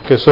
Okay, so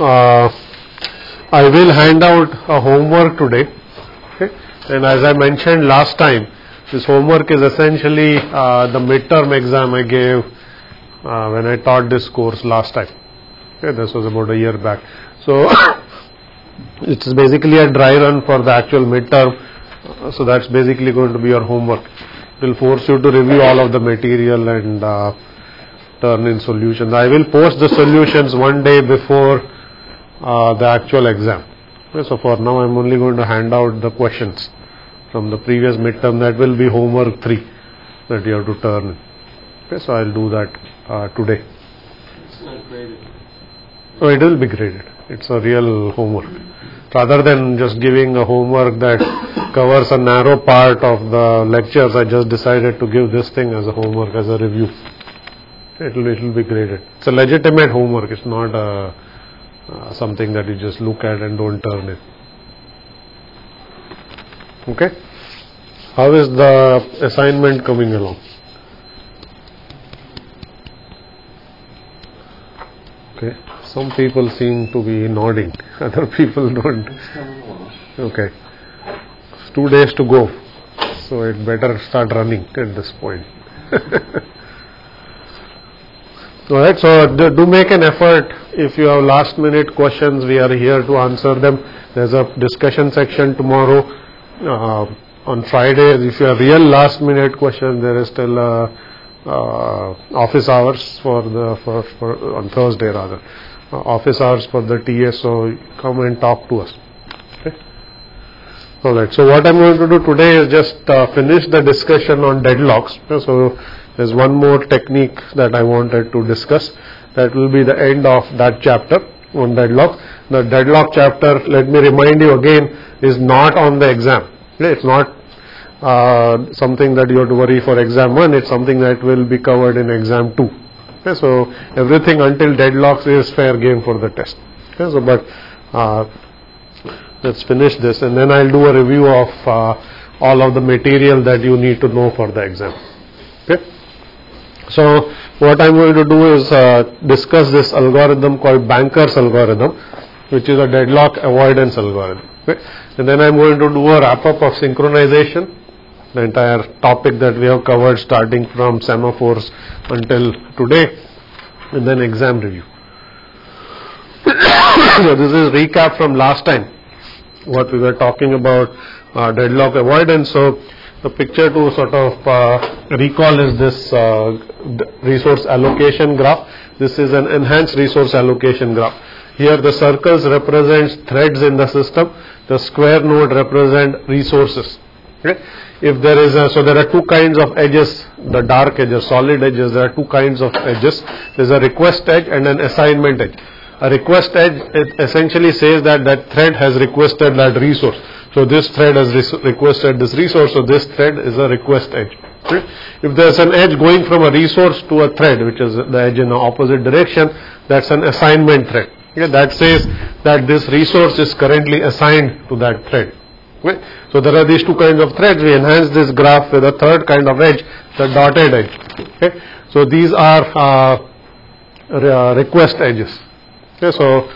I will hand out a homework today. Okay, and as I mentioned last time, this homework is essentially the midterm exam I gave when I taught this course last time. Okay, this was about a year back. So it's basically a dry run for the actual midterm. So that's basically going to be your homework. It will force you to review all of the material and turn in solutions. I will post the solutions one day before the actual exam. Okay, so for now I'm only going to hand out the questions from the previous midterm. That will be homework 3 that you have to turn in. Okay, so I'll do that today. It's not graded. So it will be graded. It's a real homework. Rather than just giving a homework that covers a narrow part of the lectures, I just decided to give this thing as a homework, as a review. It will be graded. It's a legitimate homework. It's not something that you just look at and don't turn in. Okay? How is the assignment coming along? Okay. Some people seem to be nodding. Other people don't. Okay. It's 2 days to go. So it better start running at this point. Alright, so do make an effort. If you have last minute questions, we are here to answer them. There's a discussion section tomorrow. On Friday, if you have real last minute questions, there is still office hours for on Thursday rather. Office hours for the TS, so come and talk to us. Okay. Alright, so what I'm going to do today is just finish the discussion on deadlocks. So there's one more technique that I wanted to discuss. That will be the end of that chapter on deadlock. The deadlock chapter, let me remind you again, is not on the exam. Okay? It's not something that you have to worry for exam 1. It's something that will be covered in exam 2. Okay? So everything until deadlocks is fair game for the test. Okay? So, but let's finish this, and then I'll do a review of all of the material that you need to know for the exam. Okay. So what I'm going to do is discuss this algorithm called Banker's algorithm, which is a deadlock avoidance algorithm. Okay? And then I'm going to do a wrap-up of synchronization, the entire topic that we have covered starting from semaphores until today, and then exam review. So this is recap from last time, what we were talking about deadlock avoidance. So the picture to sort of recall is this resource allocation graph. This is an enhanced resource allocation graph. Here the circles represent threads in the system. The square node represent resources. Okay? If there is so there are two kinds of edges, the dark edges, solid edges. There are two kinds of edges. There is a request edge and an assignment edge. A request edge, it essentially says that that thread has requested that resource. So this thread has requested this resource, so this thread is a request edge. Okay? If there is an edge going from a resource to a thread, which is the edge in the opposite direction, that's an assignment thread. Okay? That says that this resource is currently assigned to that thread. Okay? So there are these two kinds of threads. We enhance this graph with a third kind of edge, the dotted edge. Okay? So these are request edges. Okay? So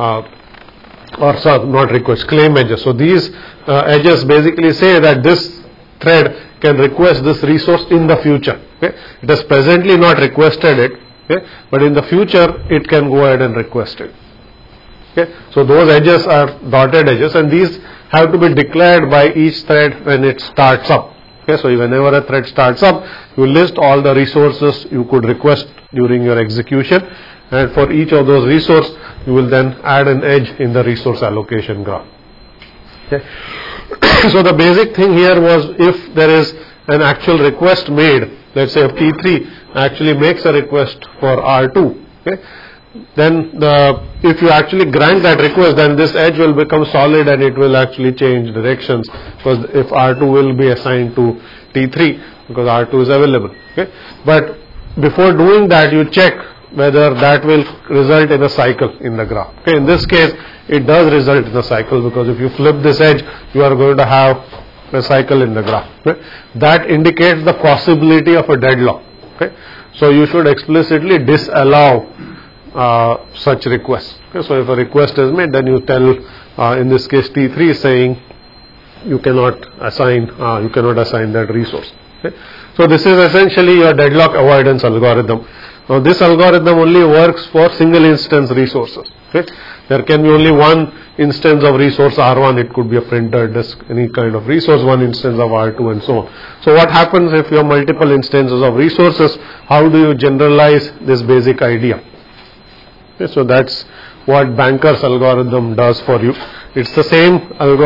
or sorry, not request, claim edges. So these edges basically say that this thread can request this resource in the future. Okay? It has presently not requested it, okay? But in the future it can go ahead and request it. Okay? So those edges are dotted edges, and these have to be declared by each thread when it starts up. Okay? So whenever a thread starts up, you list all the resources you could request during your execution, and for each of those resources you will then add an edge in the resource allocation graph. Okay. So the basic thing here was, if there is an actual request made, let's say if T3 actually makes a request for R2, okay, then if you actually grant that request, then this edge will become solid and it will actually change directions, because if R2 will be assigned to T3 because R2 is available. Okay. But before doing that, you check whether that will result in a cycle in the graph. Okay, in this case, it does result in a cycle, because if you flip this edge, you are going to have a cycle in the graph. Okay? That indicates the possibility of a deadlock. Okay? So you should explicitly disallow such request. Okay, so if a request is made, then you tell, in this case T3 saying you cannot assign that resource. Okay. So this is essentially your deadlock avoidance algorithm. Now this algorithm only works for single instance resources. Okay. There can be only one instance of resource R1, it could be a printer, disk, any kind of resource, one instance of R2 and so on. So what happens if you have multiple instances of resources? How do you generalize this basic idea? Okay, so that's what Banker's algorithm does for you. It's the same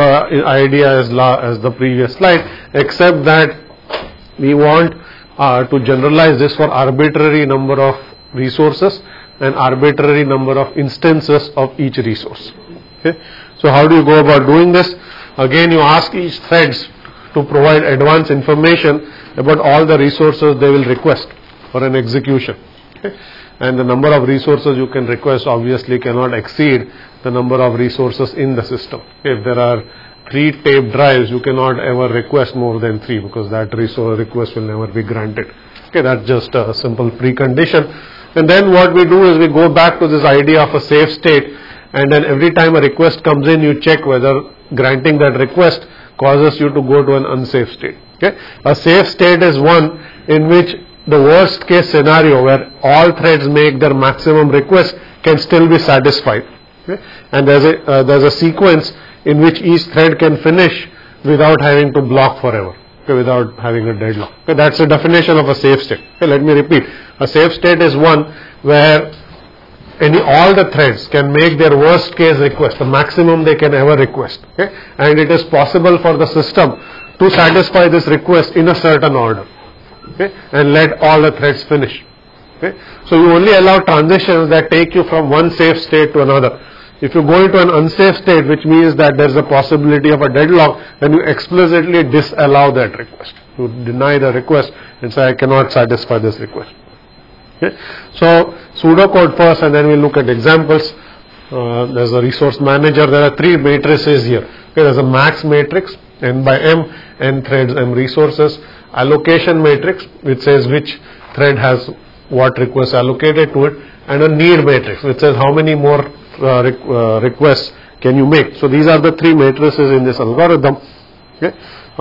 idea as the previous slide, except that we want to generalize this for arbitrary number of resources and arbitrary number of instances of each resource. Okay. So how do you go about doing this? Again, you ask each threads to provide advanced information about all the resources they will request for an execution. Okay. And the number of resources you can request obviously cannot exceed the number of resources in the system. If there are 3 tape drives, you cannot ever request more than 3 because that resource request will never be granted. Okay, that's just a simple precondition. And then what we do is we go back to this idea of a safe state, and then every time a request comes in, you check whether granting that request causes you to go to an unsafe state. Okay? A safe state is one in which the worst case scenario where all threads make their maximum request can still be satisfied. Okay? And there's a sequence in which each thread can finish without having to block forever. Okay, without having a deadlock. Okay, that's the definition of a safe state. Okay, let me repeat. A safe state is one where all the threads can make their worst case request, the maximum they can ever request. Okay, and it is possible for the system to satisfy this request in a certain order. Okay, and let all the threads finish. Okay, so you only allow transitions that take you from one safe state to another. If you go into an unsafe state, which means that there is a possibility of a deadlock, then you explicitly disallow that request. You deny the request and say, I cannot satisfy this request. Okay? So, pseudocode first, and then we look at examples. There's a resource manager. There are 3 matrices here. Okay, there's a max matrix, n by m, n threads, m resources. Allocation matrix, which says which thread has what requests allocated to it, and a need matrix, which says how many more requests can you make. So these are the 3 matrices in this algorithm. Okay.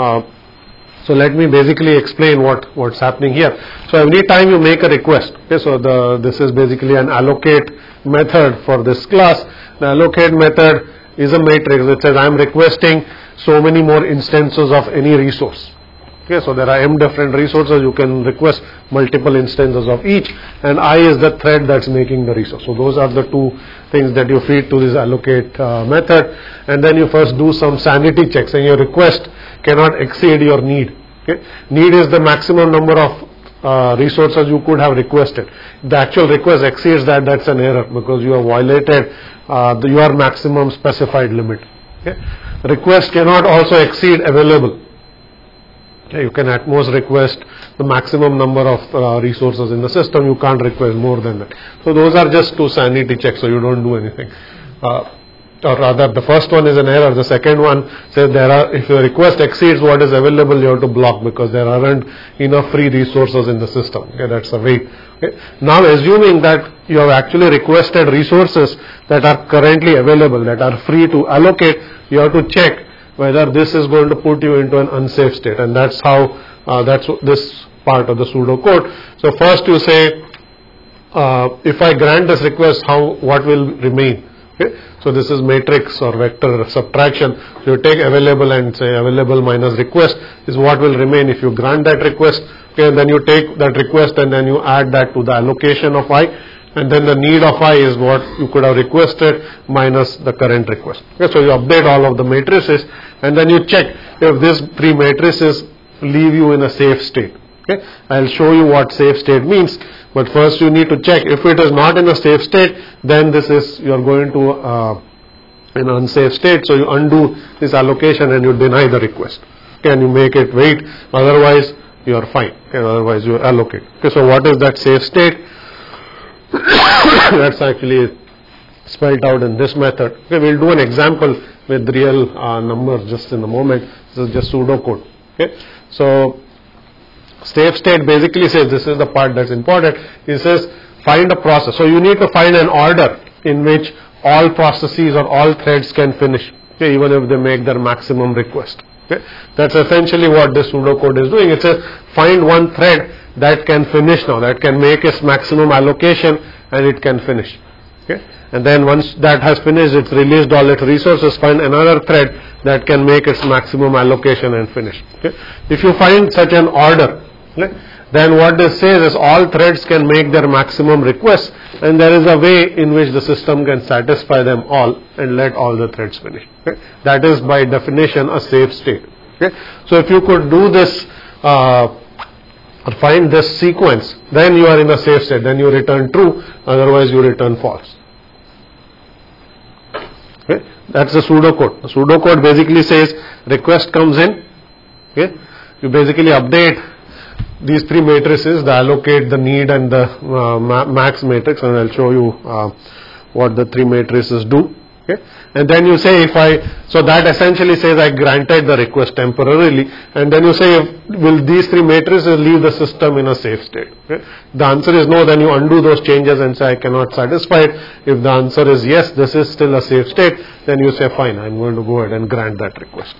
So let me basically explain what's happening here. So every time you make a request, okay, so this is basically an allocate method for this class. The allocate method is a matrix that says I am requesting so many more instances of any resource. Okay, so there are m different resources, you can request multiple instances of each, and I is the thread that's making the resource. So those are the 2 things that you feed to this allocate method, and then you first do some sanity checks, and your request cannot exceed your need. Okay? Need is the maximum number of resources you could have requested. If the actual request exceeds that, that's an error because you have violated your maximum specified limit. Okay? Request cannot also exceed available. Okay, you can at most request the maximum number of resources in the system. You can't request more than that. So those are just 2 sanity checks, so you don't do anything. Or rather, the first one is an error. The second one says if your request exceeds what is available, you have to block because there aren't enough free resources in the system. Okay, that's a wait. Okay. Now, assuming that you have actually requested resources that are currently available, that are free to allocate, you have to check whether this is going to put you into an unsafe state, and that's how that's this part of the pseudocode. So first you say, if I grant this request, what will remain? Okay? So this is matrix or vector subtraction. So you take available and say available minus request is what will remain if you grant that request. Okay, and then you take that request and then you add that to the allocation of I, and then the need of I is what you could have requested minus the current request. Okay, so you update all of the matrices and then you check if these 3 matrices leave you in a safe state. Okay, I'll show you what safe state means, but first you need to check if it is not in a safe state, then you are going to an unsafe state, so you undo this allocation and you deny the request. Okay, and you make it wait, otherwise you are fine. Okay, otherwise you allocate. Okay, so what is that safe state? That's actually spelled out in this method. Okay, we'll do an example with real numbers just in a moment. This is just pseudocode. Okay, so safe state basically says, this is the part that's important. It says find a process. So you need to find an order in which all processes or all threads can finish, okay, even if they make their maximum request. Okay. That's essentially what this pseudocode is doing. It's a find one thread that can finish now, that can make its maximum allocation and it can finish. Okay. And then once that has finished, it's released all its resources, find another thread that can make its maximum allocation and finish. Okay. If you find such an order, okay, then what this says is all threads can make their maximum requests, and there is a way in which the system can satisfy them all and let all the threads finish. Okay. That is by definition a safe state. Okay. So if you could do this or find this sequence, then you are in a safe state, then you return true, otherwise you return false. Okay. That's the pseudocode. The pseudocode basically says request comes in, okay, you basically update these three matrices, the allocate, the need and the max matrix, and I'll show you what the three matrices do. Okay. And then you say so that essentially says I granted the request temporarily, and then you say will these three matrices leave the system in a safe state? Okay. The answer is no, then you undo those changes and say I cannot satisfy it. If the answer is yes, this is still a safe state, then you say fine, I'm going to go ahead and grant that request.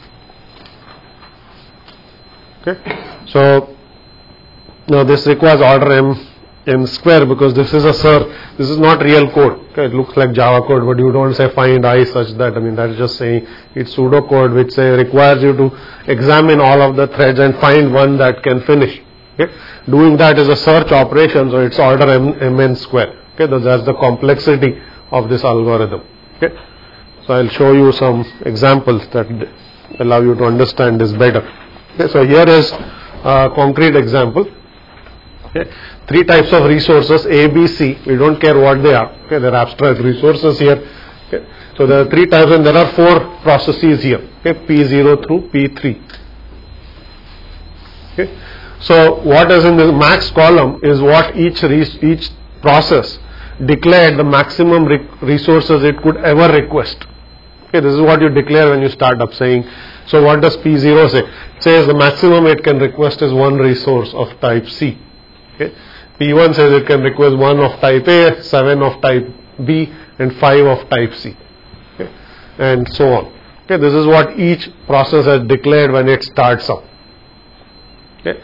Okay. So now this requires order m square, because this is this is not real code. Okay, it looks like Java code, but you don't say find I such that. I mean, that is just saying it's pseudocode which requires you to examine all of the threads and find one that can finish. Okay, doing that is a search operation, so it's order mn square. Okay, that's the complexity of this algorithm. Okay, so I'll show you some examples that allow you to understand this better. Okay, so here is a concrete example. Okay. Three types of resources, A, B, C. We don't care what they are. Okay. There are abstract resources here. Okay. So there are three types, and there are four processes here. Okay. P0 through P3. Okay. So what is in the max column is what each process declared the maximum resources it could ever request. Okay. This is what you declare when you start up saying. So what does P0 say? It says the maximum it can request is one resource of type C. Okay. P1 says it can request 1 of type A, 7 of type B, and 5 of type C, okay, and so on. Okay. This is what each process has declared when it starts up. Okay.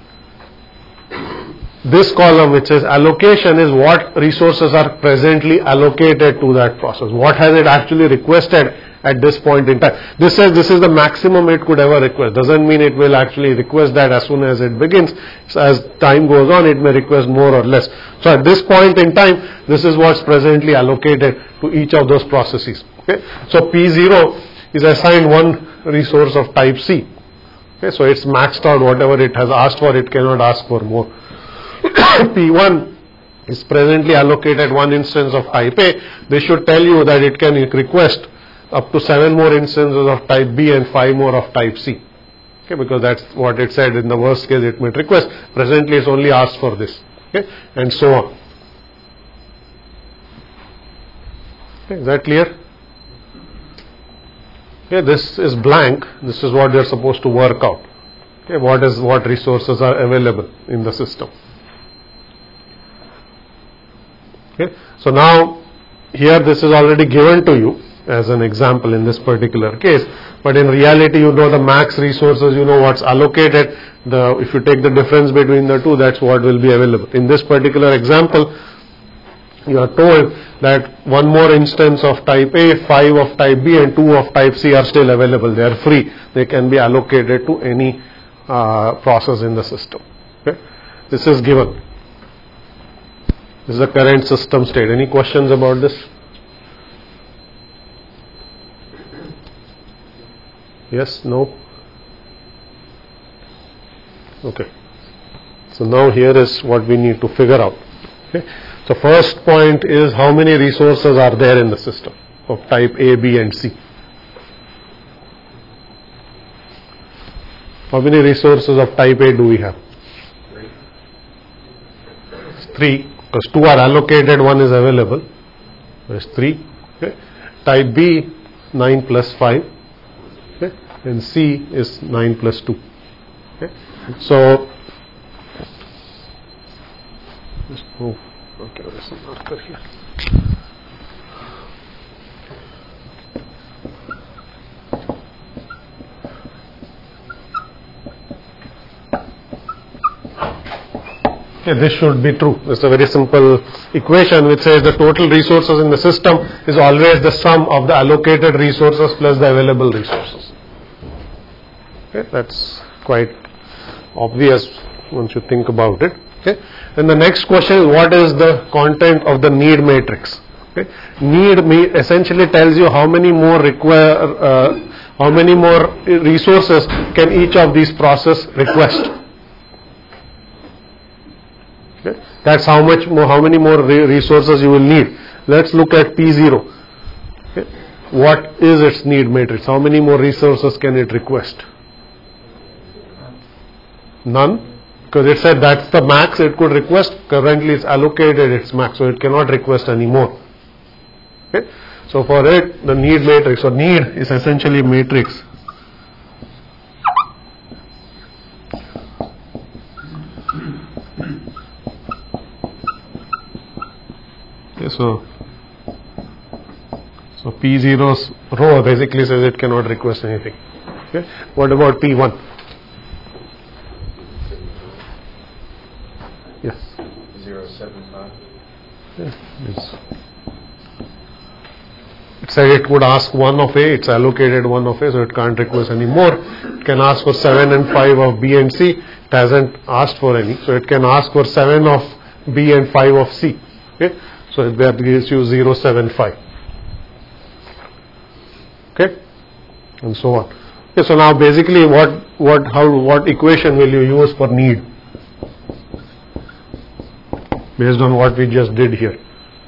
This column which says allocation is what resources are presently allocated to that process. What has it actually requested at this point in time? This says this is the maximum it could ever request. Doesn't mean it will actually request that as soon as it begins. So as time goes on, it may request more or less. So at this point in time, this is what's presently allocated to each of those processes. Okay. So P0 is assigned one resource of type C. Okay. So it's maxed out whatever it has asked for. It cannot ask for more. P1 is presently allocated one instance of type A. This should tell you that it can request up to 7 more instances of type B and 5 more of type C. Okay, because that's what it said. In the worst case it might request. Presently it's only asked for this. Okay, and so on. Okay, is that clear? Okay, this is blank. This is what you're supposed to work out. Okay, what resources are available in the system. Okay, so now here this is already given to you as an example in this particular case, but in reality you know the max resources, you know what's allocated. If you take the difference between the two, that's what will be available. In this particular example, you are told that one more instance of type A, 5 of type B and 2 of type C are still available. They are free. They can be allocated to any process in the system. Okay? This is given. This is the current system state. Any questions about this? Yes? No? Okay. So now here is what we need to figure out. Okay. So first point is how many resources are there in the system of type A, B and C. How many resources of type A do we have? 3, because 2 are allocated, 1 is available. There's 3. Okay. Type B, 9 plus 5. Okay. And C is 9 plus 2. Okay. So just move Okay, there's a marker here. Okay, this should be true. It's a very simple equation which says the total resources in the system is always the sum of the allocated resources plus the available resources. Okay, that's quite obvious once you think about it. Okay, and the next question is, what is the content of the need matrix? Okay, need essentially tells you how many more resources can each of these process request. Okay, that's how many more resources you will need. Let's look at P0. Okay, what is its need matrix? How many more resources can it request? None. Because it said that's the max it could request. Currently it's allocated its max, so it cannot request any more. Okay? So for it, the need matrix, or need is essentially a matrix. Okay, so P0's row basically says it cannot request anything. Okay? What about P1? Yes. 075. Yes. It said it would ask 1 of A, it's allocated 1 of A, so it can't request any more. It can ask for 7 and 5 of B and C, it hasn't asked for any, so it can ask for 7 of B and 5 of C. Okay? So that gives you 075. Okay? And so on. Okay, so now basically what equation will you use for need? Based on what we just did here.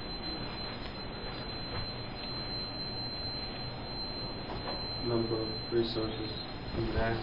Number of resources, max,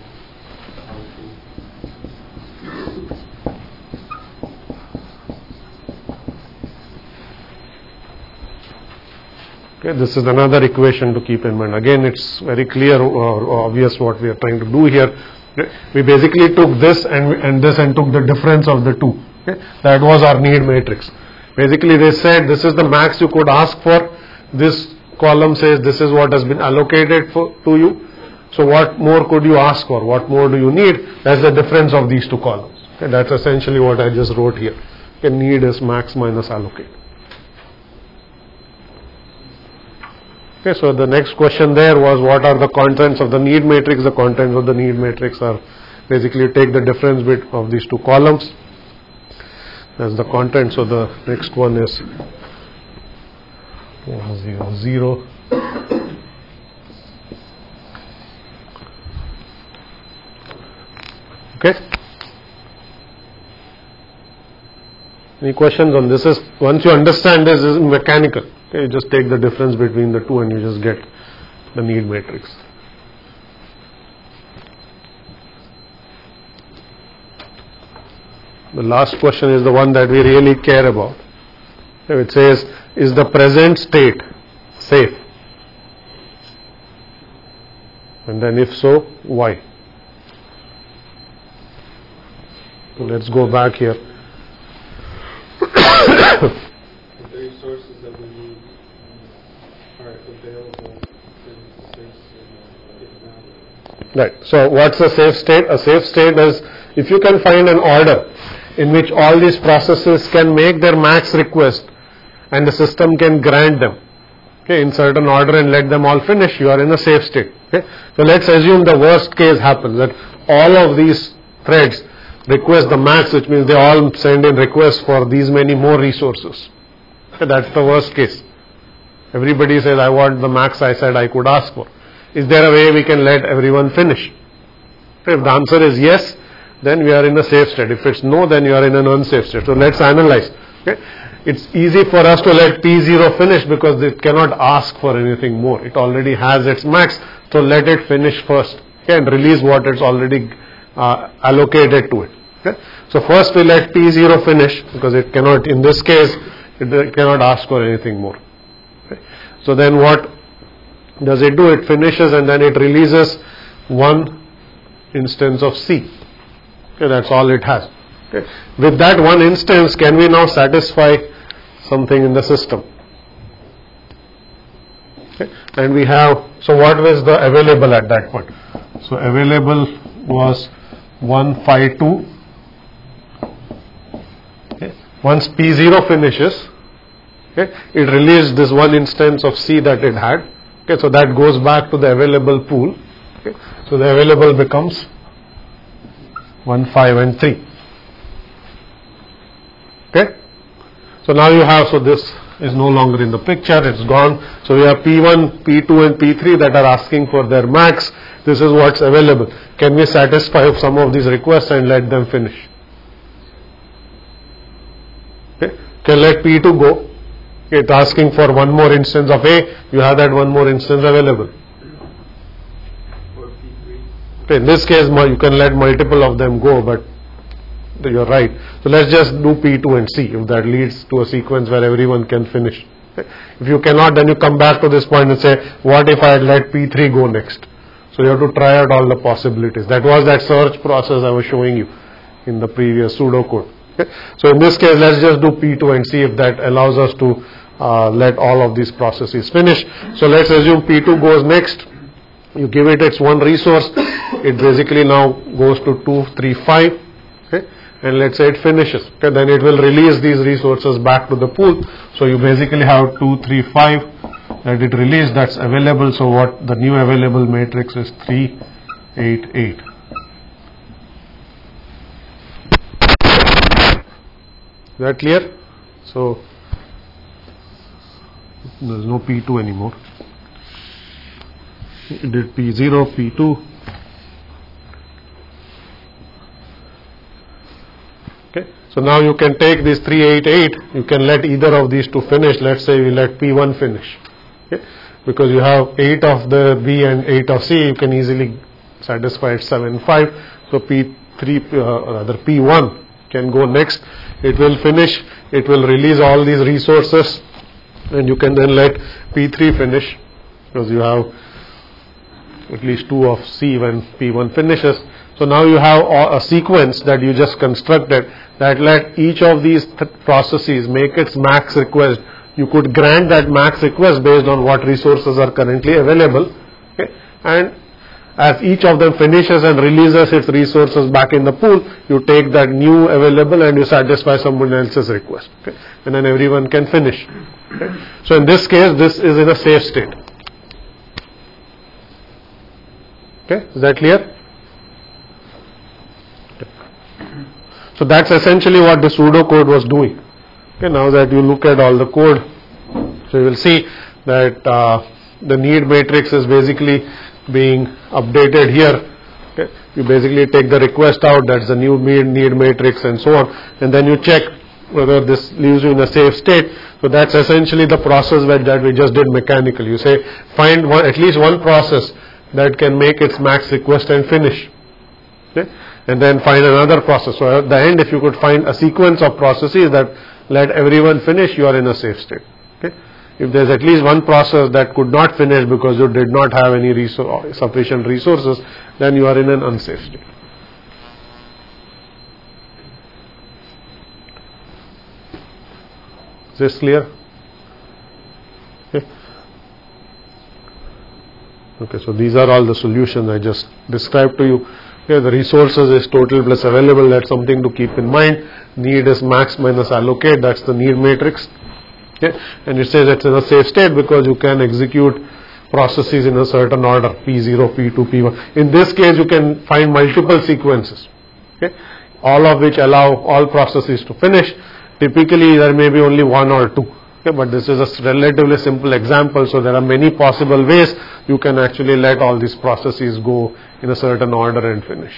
Okay, this is another equation to keep in mind. Again, it's very clear or obvious what we are trying to do here. Okay. We basically took this and this and took the difference of the two. Okay. That was our need matrix. Basically, they said this is the max you could ask for. This column says this is what has been allocated to you. So what more could you ask for? What more do you need? That's the difference of these two columns. Okay. That's essentially what I just wrote here. Okay. Need is max minus allocate. Okay, so the next question there was, what are the contents of the need matrix? The contents of the need matrix are basically take the difference bit of these two columns as the content. So the next one is 0, 0. Okay. Any questions on this? Is once you understand this is mechanical. Okay, you just take the difference between the two and you just get the need matrix. The last question is the one that we really care about. It says, is the present state safe? And then if so, why? So let's go back here. the resources that we need are available in space and Right. So what's a safe state? A safe state is if you can find an order in which all these processes can make their max request and the system can grant them, okay, in certain order and let them all finish, you are in a safe state. Okay. So let's assume the worst case happens, that all of these threads request the max, which means they all send in requests for these many more resources. Okay, that's the worst case. Everybody says, I want the max I said I could ask for. Is there a way we can let everyone finish? If the answer is yes, then we are in a safe state. If it's no, then you are in an unsafe state. So let's analyze. Okay? It's easy for us to let P0 finish because it cannot ask for anything more. It already has its max, so let it finish first, okay, and release what it's already allocated to it. Okay? So first we let P0 finish because it cannot, in this case, it cannot ask for anything more. Okay? So then what does it do? It finishes and then it releases one instance of C. Okay, that's all it has. Okay. With that one instance, can we now satisfy something in the system? Okay. And we have, so what was the available at that point? So available was 152. Okay. Once P0 finishes, okay, it released this one instance of C that it had. Okay, so that goes back to the available pool. Okay, so the available becomes 1, 5 and 3. Okay, so now you have, so this is no longer in the picture, it's gone. So we have P1, P2 and P3 that are asking for their max. This is what's available. Can we satisfy some of these requests and let them finish? Okay, can let P2 go. It's asking for one more instance of A, you have that one more instance available. Okay, in this case, you can let multiple of them go, but you're right. So let's just do P2 and see if that leads to a sequence where everyone can finish. Okay. If you cannot, then you come back to this point and say, what if I let P3 go next? So you have to try out all the possibilities. That was that search process I was showing you in the previous pseudocode. Okay. So in this case, let's just do P2 and see if that allows us to let all of these processes finish. So let's assume P2 goes next. You give it its one resource. It basically now goes to 2, 3, 5. Okay. And let's say it finishes. Okay. Then it will release these resources back to the pool. So you basically have 2, 3, 5 that it released, that's available. So what the new available matrix is 3, 8, 8. Is that clear? So there's no P2 anymore. It did P0, P2. Okay. So now you can take this 3, 8, 8. You can let either of these two finish. Let's say we let P1 finish. Okay. Because you have 8 of the B and 8 of C, you can easily satisfy it 7, 5. So P3, rather P1 can go next. It will finish. It will release all these resources. And you can then let P3 finish, because you have at least 2 of C when P1 finishes. So now you have a sequence that you just constructed that let each of these processes make its max request. You could grant that max request based on what resources are currently available. Okay? And as each of them finishes and releases its resources back in the pool, you take that new available and you satisfy someone else's request. Okay? And then everyone can finish. Okay? So in this case, this is in a safe state. Okay? Is that clear? Okay. So that's essentially what the pseudocode was doing. Okay, now that you look at all the code, so you will see that the need matrix is basically being updated here. Okay. You basically take the request out, that's the new need matrix and so on, and then you check whether this leaves you in a safe state. So that's essentially the process that we just did mechanically. You say find at least one process that can make its max request and finish. Okay. And then find another process. So at the end, if you could find a sequence of processes that let everyone finish, you are in a safe state. Okay. If there's at least one process that could not finish because you did not have any sufficient resources, then you are in an unsafe state. Is this clear? Okay. Okay, so these are all the solutions I just described to you. Okay, the resources is total plus available, that's something to keep in mind. Need is max minus allocate, that's the need matrix. Okay. And it says it's in a safe state because you can execute processes in a certain order, P0, P2, P1. In this case, you can find multiple sequences, okay, all of which allow all processes to finish. Typically, there may be only one or two, okay, but this is a relatively simple example, so there are many possible ways you can actually let all these processes go in a certain order and finish.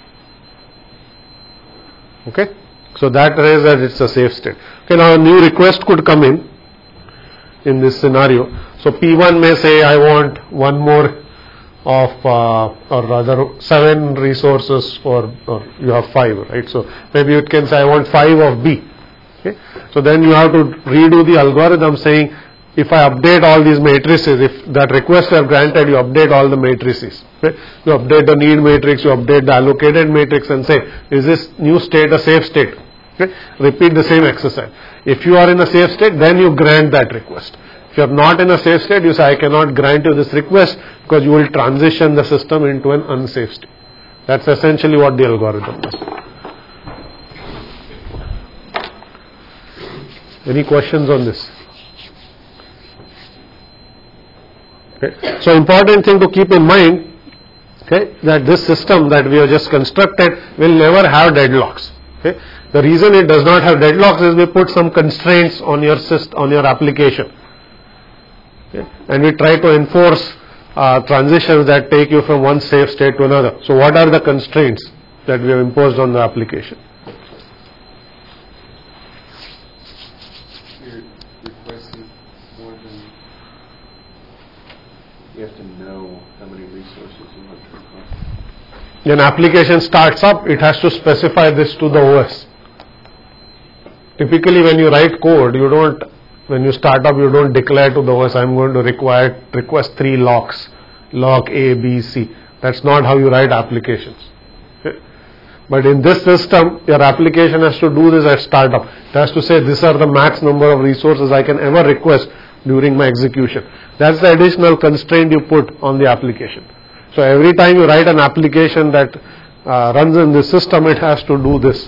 Okay, so that is that it's a safe state. Okay, now a new request could come in this scenario. So P1 may say I want one more of or rather 7 resources or you have 5, right? So maybe it can say I want 5 of B. Okay. So then you have to redo the algorithm saying if I update all these matrices, if that request are granted, you update all the matrices. Okay? You update the need matrix, you update the allocated matrix and say, is this new state a safe state? Okay? Repeat the same exercise. If you are in a safe state, then you grant that request. If you are not in a safe state, you say, I cannot grant you this request because you will transition the system into an unsafe state. That's essentially what the algorithm does. Any questions on this? Okay. So important thing to keep in mind, okay, that this system that we have just constructed will never have deadlocks. Okay. The reason it does not have deadlocks is we put some constraints on your application. Okay. And we try to enforce transitions that take you from one safe state to another. So what are the constraints that we have imposed on the application? You're requesting more than, you have to know how many resources you want to request. When application starts up, it has to specify this to the OS. Typically when you write code, when you start up, you don't declare to the OS, I'm going to request 3 locks, lock A, B, C. That's not how you write applications. Okay? But in this system, your application has to do this at startup. It has to say, these are the max number of resources I can ever request during my execution. That's the additional constraint you put on the application. So every time you write an application that runs in this system, it has to do this,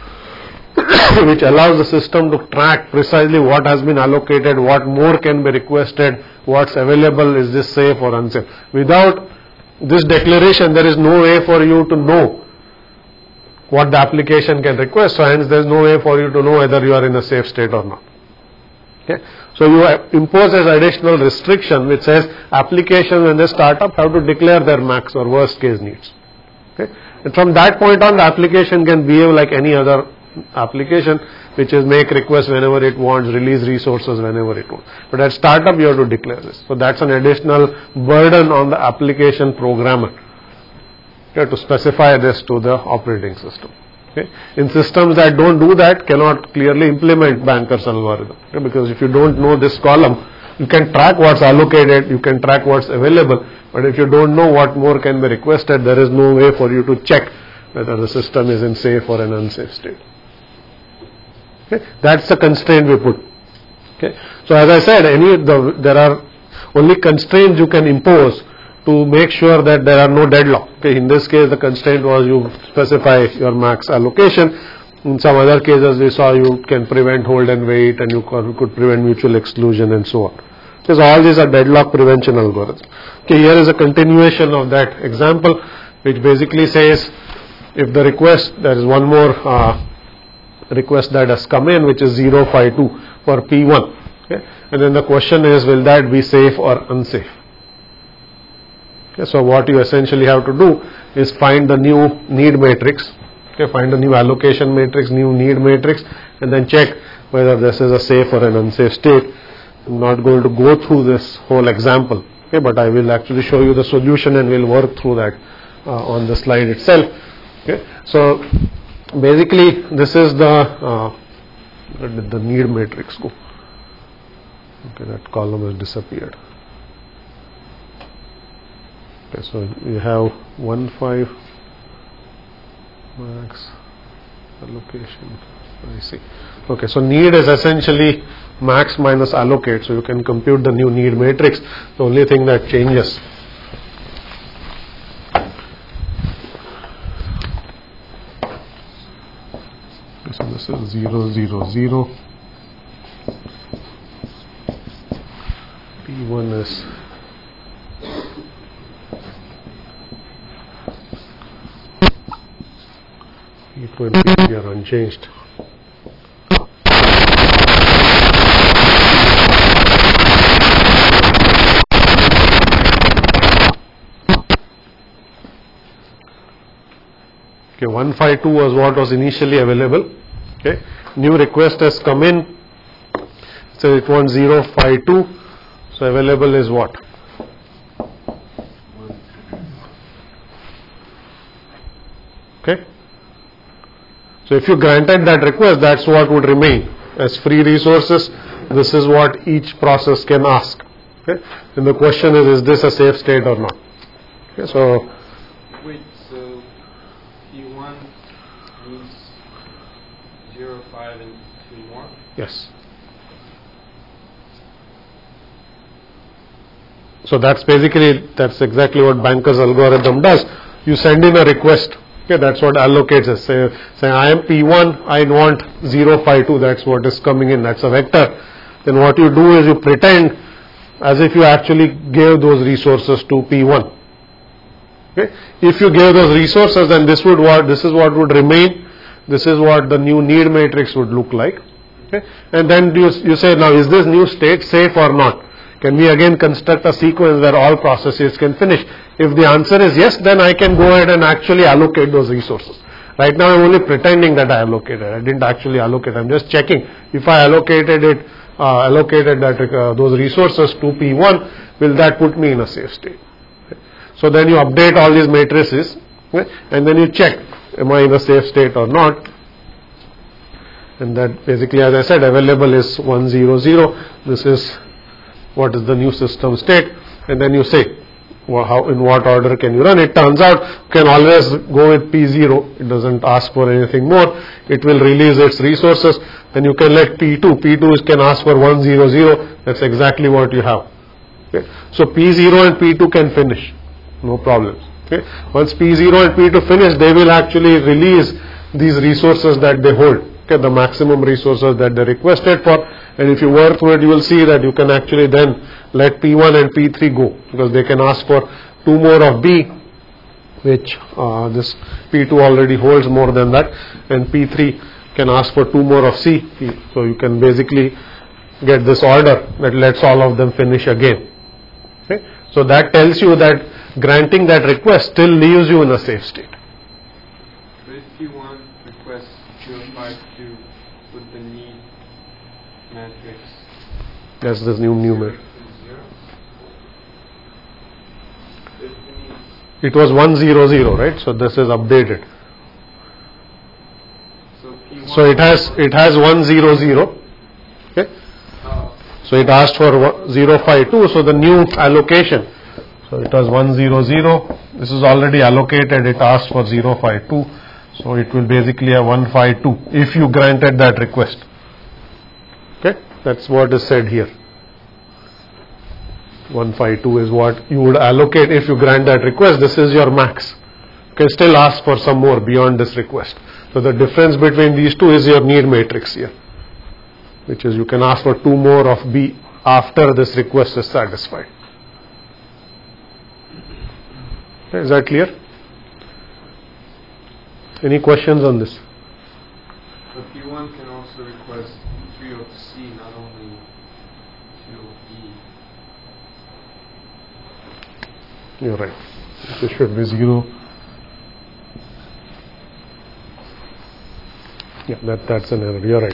which allows the system to track precisely what has been allocated, what more can be requested, what's available, is this safe or unsafe. Without this declaration, there is no way for you to know what the application can request, so hence there is no way for you to know whether you are in a safe state or not. Okay? So you impose as additional restriction which says applications when they start up have to declare their max or worst case needs. Okay? And from that point on, the application can behave like any other application, which is make requests whenever it wants, release resources whenever it wants. But at startup you have to declare this. So that's an additional burden on the application programmer. You have to specify this to the operating system. Okay. In systems that don't do that, cannot clearly implement Banker's algorithm. Okay. Because if you don't know this column, you can track what's allocated, you can track what's available, but if you don't know what more can be requested, there is no way for you to check whether the system is in safe or an unsafe state. Okay. That's the constraint we put. Okay. So as I said, there are only constraints you can impose to make sure that there are no deadlock. Okay. In this case, the constraint was you specify your max allocation. In some other cases, we saw you can prevent hold and wait, and you could prevent mutual exclusion and so on. Because all these are deadlock prevention algorithms. Okay. Here is a continuation of that example, which basically says if the request, there is one more request that has come in, which is 052 for P1. Okay. And then the question is, will that be safe or unsafe? Okay. So what you essentially have to do is find the new need matrix, okay, find the new allocation matrix, new need matrix, and then check whether this is a safe or an unsafe state. I'm not going to go through this whole example, okay, but I will actually show you the solution and we'll work through that on the slide itself. Okay. So basically this is the where did the need matrix go? Okay, that column has disappeared. Okay, so you have 1.5 max allocation. I see. Okay, so need is essentially max minus allocate, so you can compute the new need matrix. The only thing that changes. So this is 0, 0, 0. P1 is P2 and P3 are unchanged. Okay, 152 was what was initially available. Okay, new request has come in, so it wants 052, so available is what? Okay, so if you granted that request, that's what would remain as free resources. this is what each process can ask. Okay? And the question is this a safe state or not? Okay, so wait, so P1 needs 0, 5 and 2 more? yes. So that's exactly what Banker's algorithm does. You send in a request. Okay, that's what allocates it. Say I am P1, I want 0, 5, 2. That's what is coming in. That's a vector. Then what you do is you pretend as if you actually gave those resources to P1. Okay? If you gave those resources, then this is what would remain. This is what the new need matrix would look like. Okay? And then you say, now is this new state safe or not? Can we again construct a sequence where all processes can finish? If the answer is yes, then I can go ahead and actually allocate those resources. Right now I'm only pretending that I allocated. I didn't actually allocate. I'm just checking if I allocated those resources to P1, will that put me in a safe state? Okay. So then you update all these matrices, okay, and then you check, am I in a safe state or not? And that basically, as I said, available is 1, 0, 0. This is what is the new system state, and then you say, well, in what order can you run? It turns out you can always go with P0. It doesn't ask for anything more. It will release its resources. Then you can let P2. P2 can ask for 1, 0, 0. That's exactly what you have. Okay. So P0 and P2 can finish. No problems. Okay. Once P0 and P2 finish, they will actually release these resources that they hold. Okay, the maximum resources that they requested for, and if you work through it, you will see that you can actually then let P1 and P3 go, because they can ask for 2 more of B, which this P2 already holds more than that, and P3 can ask for 2 more of C. So you can basically get this order that lets all of them finish again. Okay? So that tells you that granting that request still leaves you in a safe state. But if P1 requests 0, 5, 2 with the need matrix, that's this new matrix. It was 1, 0, 0, right? So this is updated. So it has 1, 0, 0. Okay. So it asked for 0, 5, 2. So the new allocation. So it was 1, 0, 0. This is already allocated. It asked for 0, 5, 2. So it will basically have 1, 5, 2 if you granted that request. Okay. That's what is said here. 1, 5, 2 is what you would allocate if you grant that request. This is your max. You can still ask for some more beyond this request. So the difference between these two is your need matrix here, which is you can ask for 2 more of B after this request is satisfied. Okay, is that clear? Any questions on this? So P1 can also request 3 of C, not only 2 of B. You're right. This should be 0. Yeah, that's an error. You're right.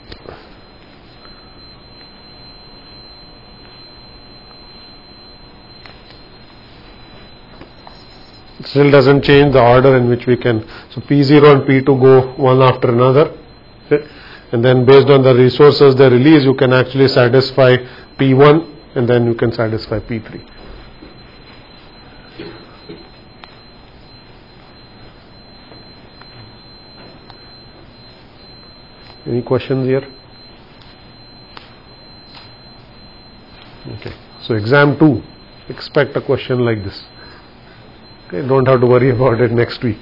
It still doesn't change the order in which we can. So P0 and P2 go one after another. Okay? And then based on the resources they release, you can actually satisfy P1 and then you can satisfy P3. Any questions here? Okay. So exam 2, expect a question like this. Okay, don't have to worry about it next week.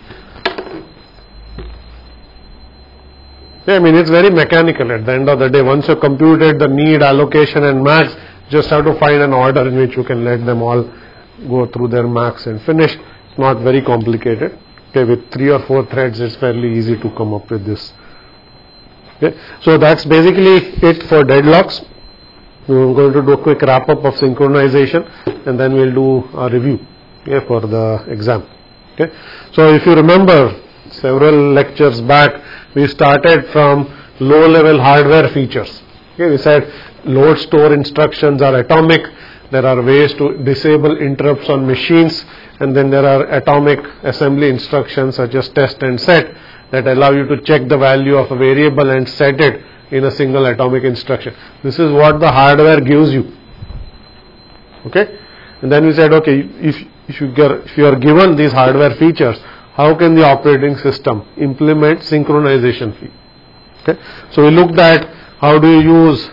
Yeah, I mean it's very mechanical at the end of the day. Once you computed the need, allocation and max, just have to find an order in which you can let them all go through their max and finish. It's not very complicated. Okay, with 3 or 4 threads it's fairly easy to come up with this. Okay. So that's basically it for deadlocks. We're going to do a quick wrap up of synchronization and then we'll do a review, okay, for the exam. Okay. So if you remember several lectures back, we started from low level hardware features. Okay. We said load store instructions are atomic. There are ways to disable interrupts on machines, and then there are atomic assembly instructions such as test and set that allow you to check the value of a variable and set it in a single atomic instruction. This is what the hardware gives you. Okay, and then we said, okay, if you are given these hardware features, how can the operating system implement synchronization fee? Okay, so we looked at how do you use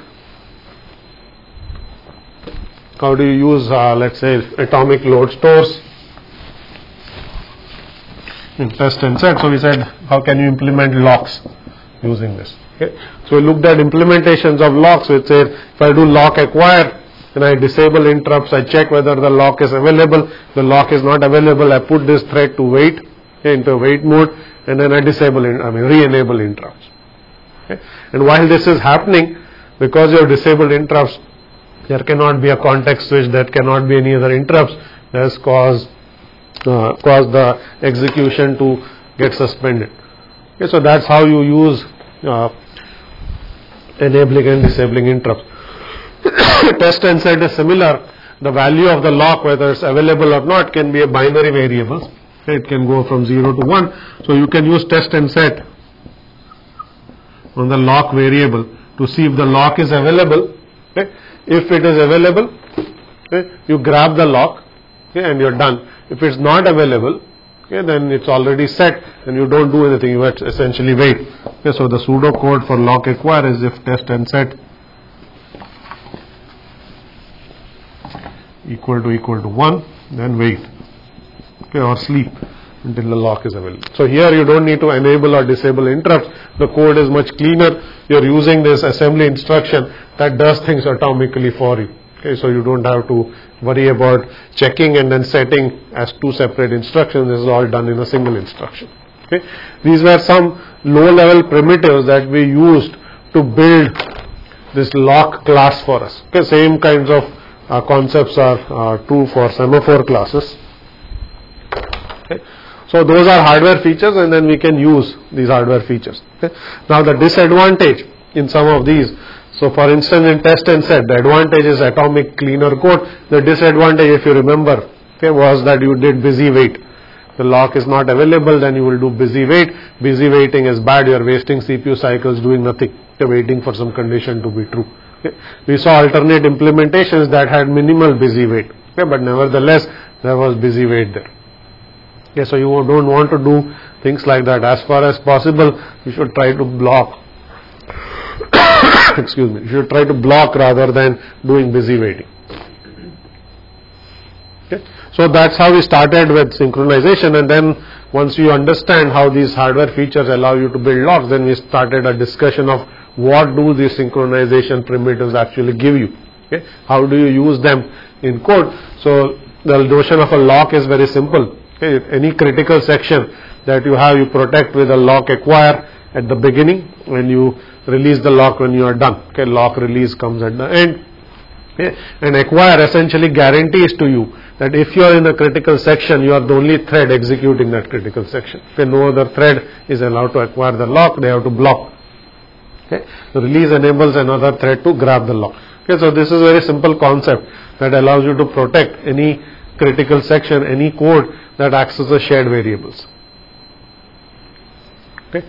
let's say atomic load stores in test and set. So we said, how can you implement locks using this? Okay, so we looked at implementations of locks. We said, if I do lock acquire, then I disable interrupts, I check whether the lock is available. The lock is not available, I put this thread to wait, okay, into wait mode, and then I re-enable interrupts. Okay. And while this is happening, because you have disabled interrupts, there cannot be a context switch, there cannot be any other interrupts that has caused the execution to get suspended. Okay, so that's how you use enabling and disabling interrupts. Test and set is similar. The value of the lock, whether it's available or not, can be a binary variable. Okay, it can go from 0 to 1. So you can use test and set on the lock variable to see if the lock is available. Okay. If it is available, okay, you grab the lock, okay, and you're done. If it's not available, okay, then it's already set and you don't do anything, you essentially wait. Okay, so the pseudo code for lock acquire is if test and set equal to 1, then wait, okay, or sleep until the lock is available. So here you don't need to enable or disable interrupts. The code is much cleaner. You're using this assembly instruction that does things atomically for you. Okay, so you don't have to worry about checking and then setting as two separate instructions. This is all done in a single instruction. Okay, these were some low-level primitives that we used to build this lock class for us. Okay, same kinds of concepts are true for semaphore classes. Okay. So those are hardware features, and then we can use these hardware features. Okay. Now the disadvantage in some of these, so for instance in test and set, the advantage is atomic cleaner code. The disadvantage, if you remember, okay, was that you did busy wait. The lock is not available, then you will do busy wait. Busy waiting is bad. You are wasting CPU cycles doing nothing. You're waiting for some condition to be true. Okay. We saw alternate implementations that had minimal busy wait, okay, but nevertheless there was busy wait there. Okay, so you don't want to do things like that. As far as possible, you should try to block. Excuse me. You should try to block rather than doing busy waiting. Okay. So that's how we started with synchronization, and then once you understand how these hardware features allow you to build locks, then we started a discussion of what do these synchronization primitives actually give you. Okay. How do you use them in code? So the notion of a lock is very simple. Okay. Any critical section that you have, you protect with a lock acquire at the beginning, and you release the lock when you are done. Okay. Lock release comes at the end. Okay. And acquire essentially guarantees to you that if you are in a critical section, you are the only thread executing that critical section. Okay. No other thread is allowed to acquire the lock, they have to block. Okay. The release enables another thread to grab the lock. Okay. So this is a very simple concept that allows you to protect any critical section, any code that accesses shared variables. Okay.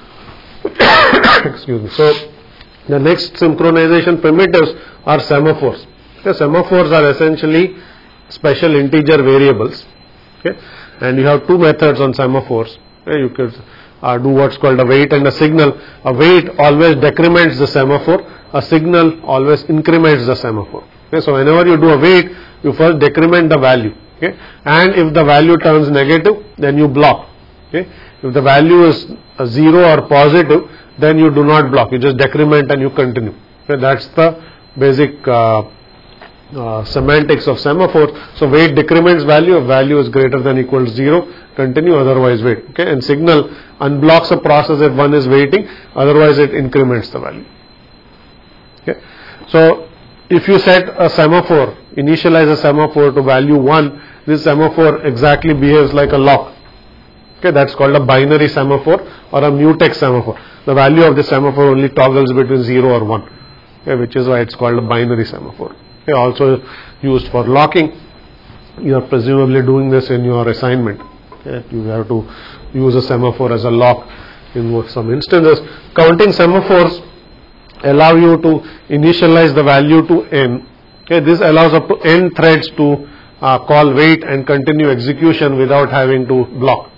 Excuse me. So the next synchronization primitives are semaphores. Okay. Semaphores are essentially special integer variables. Okay. And you have two methods on semaphores. Okay. You could do what's called a wait and a signal. A wait always decrements the semaphore. A signal always increments the semaphore. Okay. So whenever you do a wait, you first decrement the value. Okay. And if the value turns negative, then you block. Okay. If the value is 0 or positive, then you do not block. You just decrement and you continue. Okay. That's the basic semantics of semaphore. So wait decrements value. If value is greater than equal to 0, continue, otherwise wait. Okay. And signal unblocks a process if one is waiting, otherwise it increments the value. Okay. So if you set a semaphore, initialize a semaphore to value 1, this semaphore exactly behaves like a lock. Okay, that's called a binary semaphore or a mutex semaphore. The value of the semaphore only toggles between 0 or 1, okay, which is why it's called a binary semaphore. Okay, also used for locking. You are presumably doing this in your assignment. Okay, you have to use a semaphore as a lock in some instances. Counting semaphores allow you to initialize the value to n. Okay, this allows up to n threads to call wait and continue execution without having to block.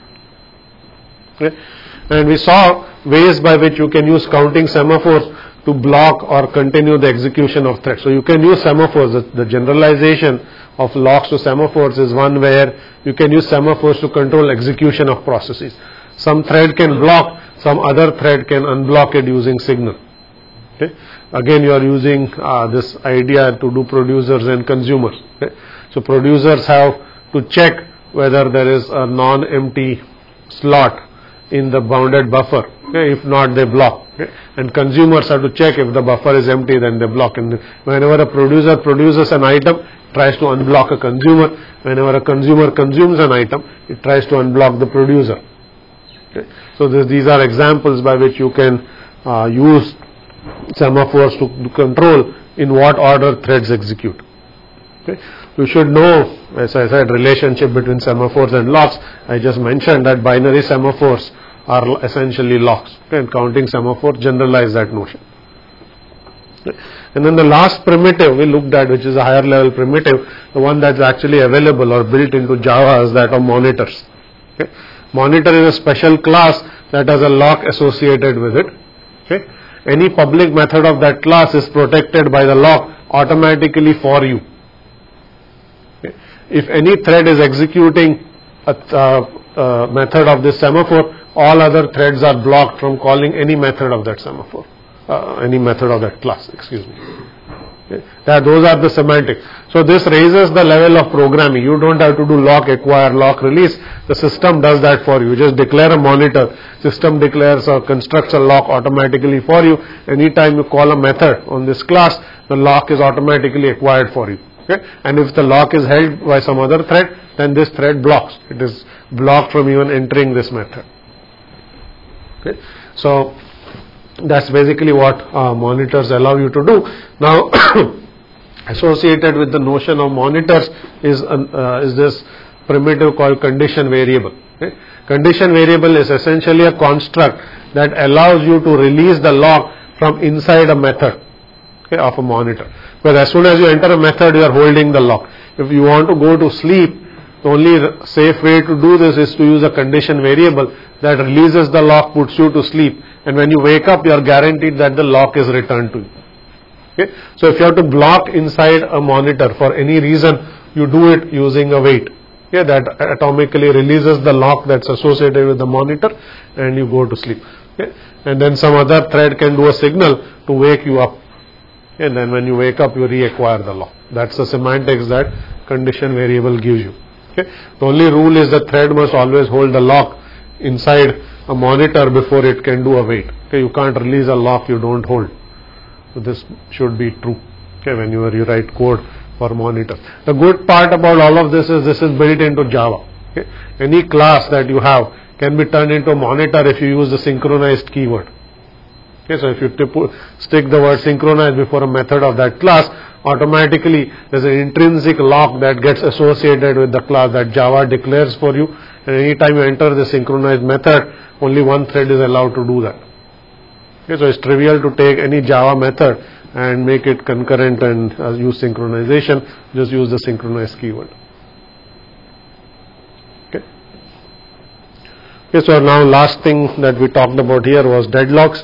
Okay. And we saw ways by which you can use counting semaphores to block or continue the execution of threads. So you can use semaphores. The generalization of locks to semaphores is one where you can use semaphores to control execution of processes. Some thread can block, some other thread can unblock it using signal. Okay. Again, you are using this idea to do producers and consumers. Okay. So producers have to check whether there is a non-empty slot in the bounded buffer. Okay. If not, they block. Okay. And consumers have to check if the buffer is empty, then they block. And whenever a producer produces an item, tries to unblock a consumer. Whenever a consumer consumes an item, it tries to unblock the producer. Okay. So these are examples by which you can use semaphores to control in what order threads execute. Okay. You should know, as I said, relationship between semaphores and locks. I just mentioned that binary semaphores are essentially locks. Okay. And counting semaphore generalize that notion. Okay. And then the last primitive we looked at, which is a higher level primitive, the one that's actually available or built into Java, is that of monitors. Okay. Monitor is a special class that has a lock associated with it. Okay. Any public method of that class is protected by the lock automatically for you. Okay. If any thread is executing a method of this semaphore, all other threads are blocked from calling any method of that semaphore, any method of that class, excuse me. Okay. Those are the semantics. So this raises the level of programming. You don't have to do lock acquire, lock release. The system does that for you. You just declare a monitor. System declares or constructs a lock automatically for you. Anytime you call a method on this class, the lock is automatically acquired for you. Okay. And if the lock is held by some other thread, then this thread blocks. It is blocked from even entering this method. Okay. So that's basically what monitors allow you to do. Now, associated with the notion of monitors is this primitive called condition variable. Okay. Condition variable is essentially a construct that allows you to release the lock from inside a method, okay, of a monitor. Because as soon as you enter a method, you are holding the lock. If you want to go to sleep, the only safe way to do this is to use a condition variable that releases the lock, puts you to sleep, and when you wake up, you are guaranteed that the lock is returned to you. Okay. So if you have to block inside a monitor for any reason, you do it using a wait. Okay, that atomically releases the lock that's associated with the monitor, and you go to sleep. Okay. And then some other thread can do a signal to wake you up. And then when you wake up, you reacquire the lock. That's the semantics that condition variable gives you. Okay. The only rule is the thread must always hold the lock inside a monitor before it can do a wait. Okay. You can't release a lock you don't hold. So this should be true. Okay. When you write code for monitors. The good part about all of this is built into Java. Okay. Any class that you have can be turned into a monitor if you use the synchronized keyword. Okay. So if you stick the word synchronize before a method of that class, automatically there's an intrinsic lock that gets associated with the class that Java declares for you, and anytime you enter the synchronized method, only one thread is allowed to do that. Okay, so it's trivial to take any Java method and make it concurrent and use synchronization. Just use the synchronized keyword. Okay. Okay, so now last thing that we talked about here was deadlocks.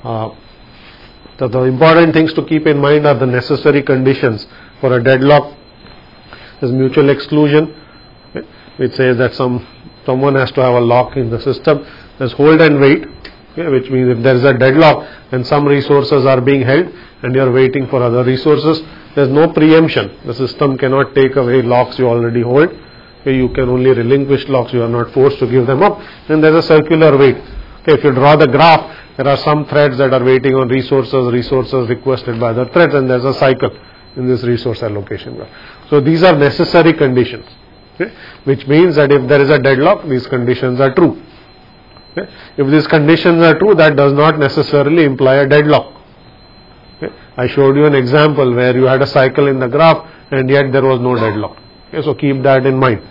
So the important things to keep in mind are the necessary conditions for a deadlock. There's mutual exclusion, okay, which says that someone has to have a lock in the system. There's hold and wait, okay, which means if there is a deadlock and some resources are being held and you are waiting for other resources, there's no preemption. The system cannot take away locks you already hold. Okay, you can only relinquish locks. You are not forced to give them up. And there's a circular wait. Okay, if you draw the graph, there are some threads that are waiting on resources requested by other threads, and there's a cycle in this resource allocation graph. So these are necessary conditions, okay, which means that if there is a deadlock, these conditions are true. Okay. If these conditions are true, that does not necessarily imply a deadlock. Okay. I showed you an example where you had a cycle in the graph and yet there was no deadlock. Okay. So keep that in mind.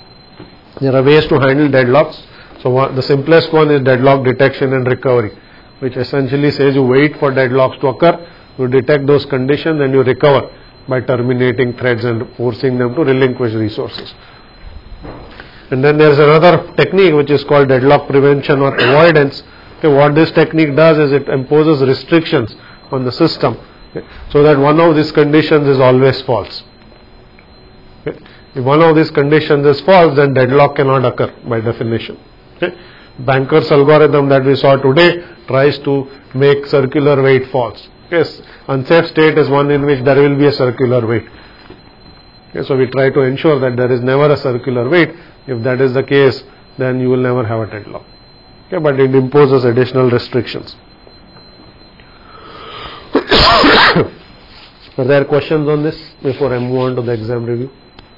There are ways to handle deadlocks. So the simplest one is deadlock detection and recovery. which essentially says you wait for deadlocks to occur, you detect those conditions and you recover by terminating threads and forcing them to relinquish resources. And then there is another technique which is called deadlock prevention or avoidance. Okay, what this technique does is it imposes restrictions on the system, okay, so that one of these conditions is always false. Okay. If one of these conditions is false, then deadlock cannot occur by definition. Okay. Banker's algorithm that we saw today tries to make circular weight false. Yes, unsafe state is one in which there will be a circular weight. Okay, so we try to ensure that there is never a circular weight. If that is the case, then you will never have a deadlock. Okay, but it imposes additional restrictions. Are there questions on this before I move on to the exam review?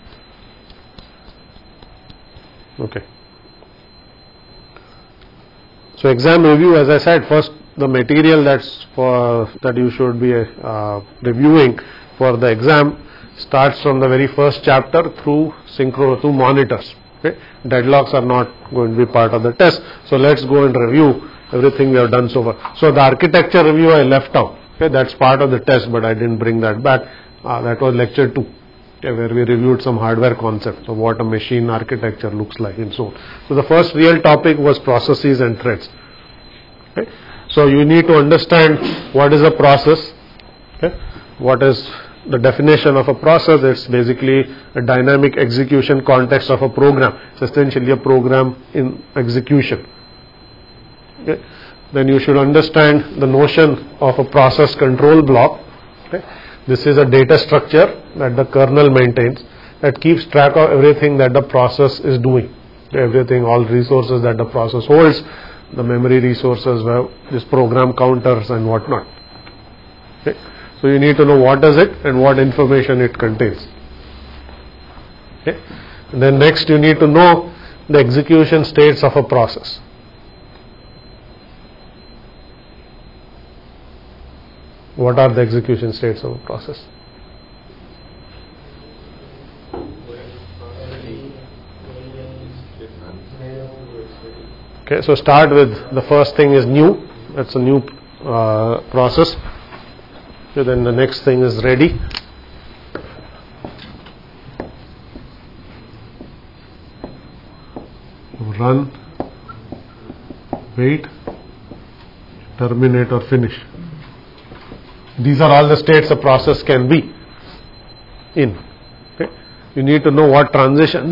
Okay. So exam review, as I said, first the material that you should be reviewing for the exam starts from the very first chapter through monitors. Okay. Deadlocks are not going to be part of the test. So let's go and review everything we have done so far. So the architecture review I left out. Okay, that's part of the test, but I didn't bring that back. That was lecture 2, okay, where we reviewed some hardware concepts of what a machine architecture looks like and so on. So the first real topic was processes and threads. Okay. So you need to understand what is a process. Okay. What is the definition of a process? It's basically a dynamic execution context of a program. It's essentially a program in execution. Okay. Then you should understand the notion of a process control block. Okay. This is a data structure that the kernel maintains that keeps track of everything that the process is doing. Everything, all resources that the process holds, the memory resources, this program counters and whatnot. Okay. So you need to know what is it and what information it contains. Okay. And then next you need to know the execution states of a process. What are the execution states of a process? Okay, so start with the first thing is new. That's a new process. Okay, then the next thing is ready. Run, wait, terminate or finish. These are all the states a process can be in. Okay. You need to know what transition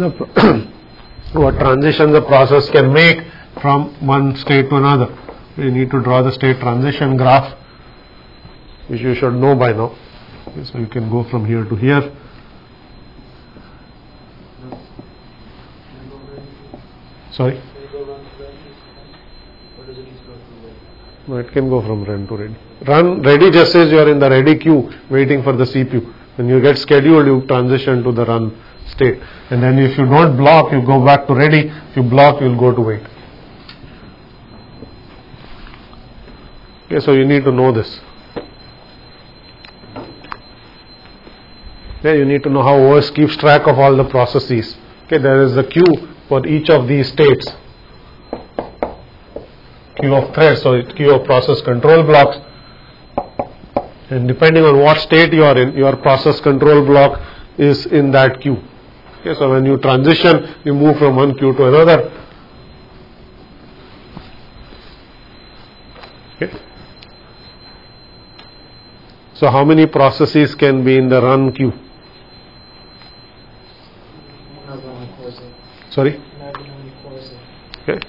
the process can make from one state to another. You need to draw the state transition graph, which you should know by now. Okay, so you can go from here to here. Sorry? No, it can go from run to ready. Run ready just says you are in the ready queue waiting for the CPU. When you get scheduled, you transition to the run state. And then if you don't block, you go back to ready. If you block, you will go to wait. Okay, so you need to know this. Okay, you need to know how OS keeps track of all the processes. Okay, there is a queue for each of these states. Queue of threads, so it's queue of process control blocks, and depending on what state you are in, your process control block is in that queue. Okay, so when you transition, you move from one queue to another. Okay. So how many processes can be in the run queue? Sorry? Okay.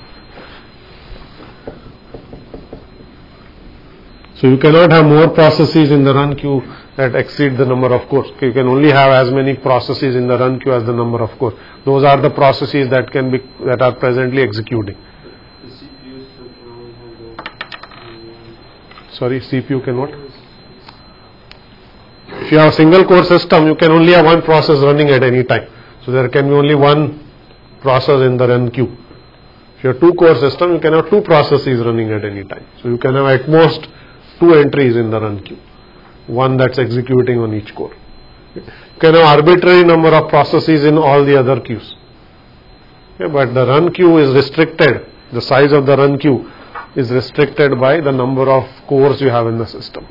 So you cannot have more processes in the run queue that exceed the number of cores. You can only have as many processes in the run queue as the number of cores. Those are the processes that are presently executing. The CPU still can only handle. Sorry, CPU can what? If you have a single core system, you can only have one process running at any time. So there can be only one process in the run queue. If you have two core system, you can have two processes running at any time. So you can have at most two entries in the run queue, one that's executing on each core. You can have arbitrary number of processes in all the other queues. Okay, but the run queue is restricted, the size of the run queue, is restricted by the number of cores you have in the system.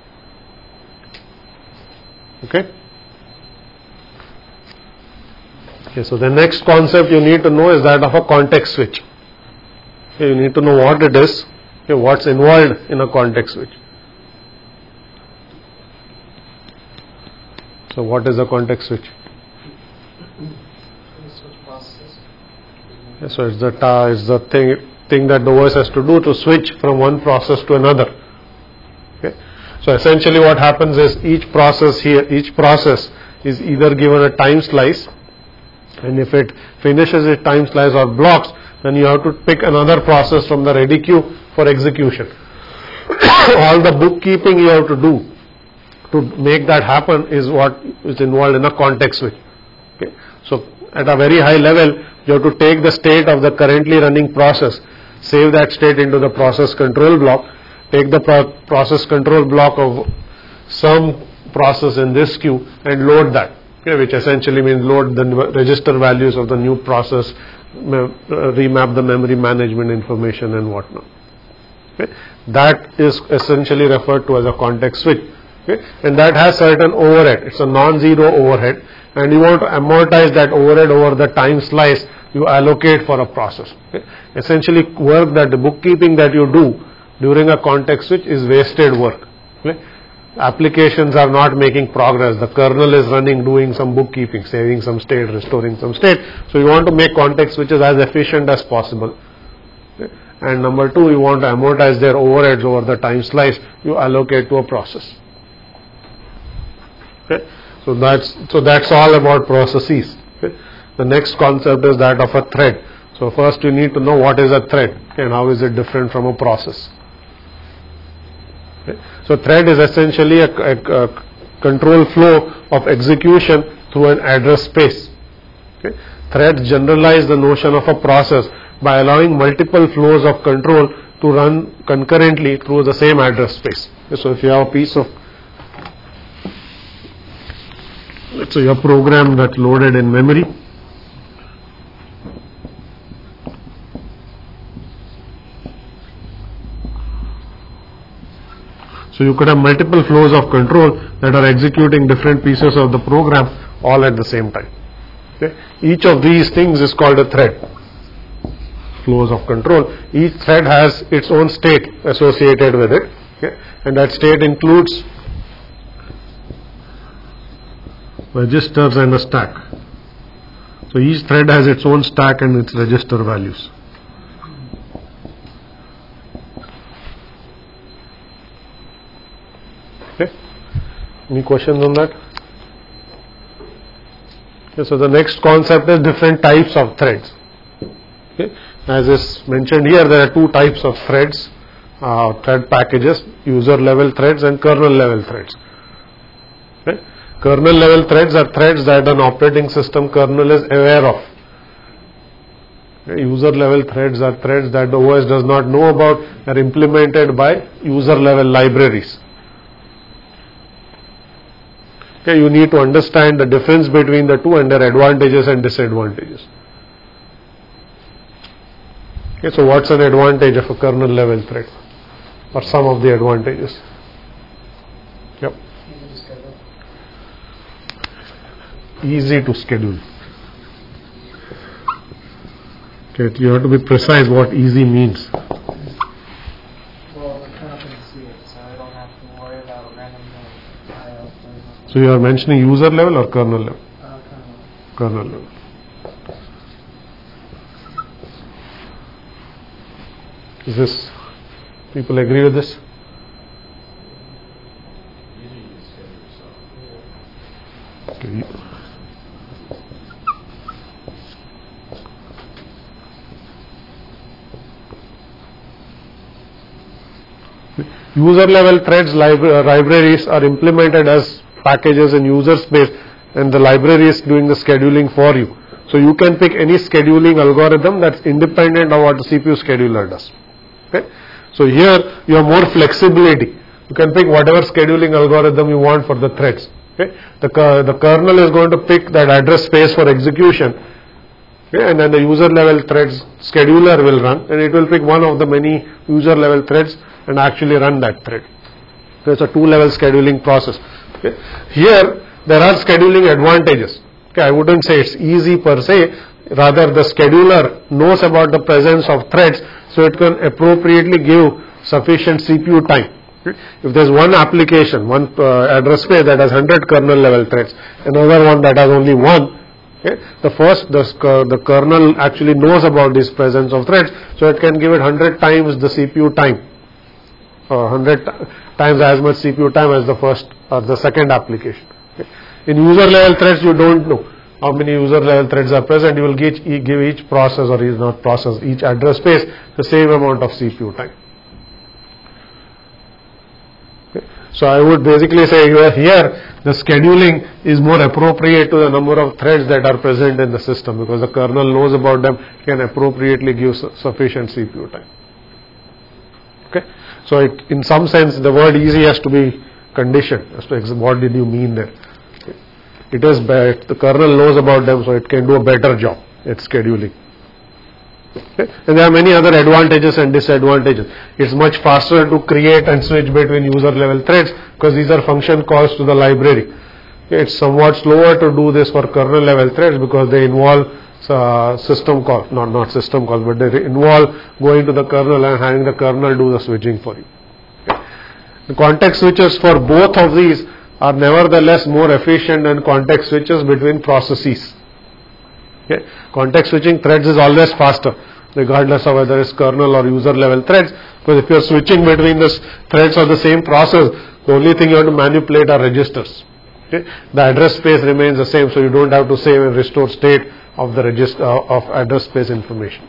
Okay? Okay, so the next concept you need to know is that of a context switch. Okay, you need to know what it is, okay, what's involved in a context switch. So what is a context switch? Okay, so it's the thing that the OS has to do to switch from one process to another. Okay. So essentially what happens is each process is either given a time slice, and if it finishes its time slice or blocks, then you have to pick another process from the ready queue for execution. All the bookkeeping you have to do to make that happen is what is involved in a context switch. Okay. So at a very high level, you have to take the state of the currently running process, save that state into the process control block, take the process control block of some process in this queue and load that, okay, which essentially means load the register values of the new process, remap the memory management information and whatnot. Okay. That is essentially referred to as a context switch. Okay. And that has certain overhead. It's a non-zero overhead, and you want to amortize that overhead over the time slice you allocate for a process. Okay. Essentially, work that the bookkeeping that you do during a context switch is wasted work. Okay. Applications are not making progress. The kernel is running, doing some bookkeeping, saving some state, restoring some state. So you want to make context switches as efficient as possible. Okay. And number two, you want to amortize their overheads over the time slice you allocate to a process. Okay. So that's all about processes. Okay. The next concept is that of a thread. So first you need to know what is a thread, okay, and how is it different from a process. Okay. So thread is essentially a control flow of execution through an address space. Okay. Threads generalize the notion of a process by allowing multiple flows of control to run concurrently through the same address space. Okay. So if you have a piece of, let's say your program that's loaded in memory, so you could have multiple flows of control that are executing different pieces of the program all at the same time. Okay. Each of these things is called a thread. Flows of control. Each thread has its own state associated with it, okay, and that state includes registers and a stack. So each thread has its own stack and its register values. Okay. Any questions on that? Okay, so the next concept is different types of threads. Okay. As is mentioned here, there are two types of threads, thread packages: user level threads and kernel level threads. Okay. Kernel level threads are threads that an operating system kernel is aware of. Okay. User level threads are threads that the OS does not know about, are implemented by user level libraries. Okay. You need to understand the difference between the two and their advantages and disadvantages. Okay. So what's an advantage of a kernel level thread, or some of the advantages? Yep. Easy to schedule. Okay, you have to be precise what easy means. Well, the kernel can see it, so I don't have to worry about random IO. So you are mentioning user level or kernel level? Kernel level. Is this, people agree with this? Okay. User level threads libraries are implemented as packages in user space, and the library is doing the scheduling for you. So you can pick any scheduling algorithm that's independent of what the CPU scheduler does. Okay. So here you have more flexibility. You can pick whatever scheduling algorithm you want for the threads. Okay. The kernel is going to pick that address space for execution. Okay, and then the user level threads scheduler will run, and it will pick one of the many user level threads and actually run that thread. So it's a two-level scheduling process. Okay. Here there are scheduling advantages. Okay, I wouldn't say it's easy per se, rather the scheduler knows about the presence of threads, so it can appropriately give sufficient CPU time. Okay. If there's one application, one address space that has 100 kernel level threads, another one that has only one, okay, the kernel actually knows about this presence of threads, so it can give it 100 times the CPU time, or 100 times as much CPU time as the first or the second application. Okay. In user level threads, you don't know how many user level threads are present. You will give each process, or is not process, each address space the same amount of CPU time. Okay. So I would basically say here the scheduling is more appropriate to the number of threads that are present in the system, because the kernel knows about them, can appropriately give sufficient CPU time. Okay. So in some sense the word easy has to be conditioned as to what did you mean there. Okay. It is bad, the kernel knows about them, so it can do a better job at scheduling. Okay. And there are many other advantages and disadvantages. It's much faster to create and switch between user level threads, because these are function calls to the library. Okay. It's somewhat slower to do this for kernel level threads, because they involve system call, not system calls, but they involve going to the kernel and having the kernel do the switching for you. Okay. The context switches for both of these are nevertheless more efficient than context switches between processes. Okay. Context switching threads is always faster, regardless of whether it's kernel or user level threads, because if you are switching between the threads of the same process, the only thing you have to manipulate are registers. Okay. The address space remains the same, so you don't have to save and restore state of the register of address space information.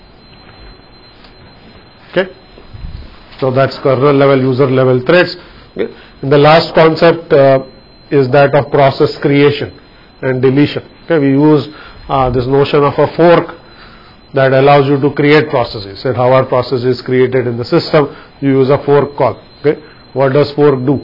Okay. So that's kernel level, user level threads. Okay. And the last concept is that of process creation and deletion. Okay. We use this notion of a fork that allows you to create processes. So how our process is created in the system, you use a fork call. Okay. What does fork do?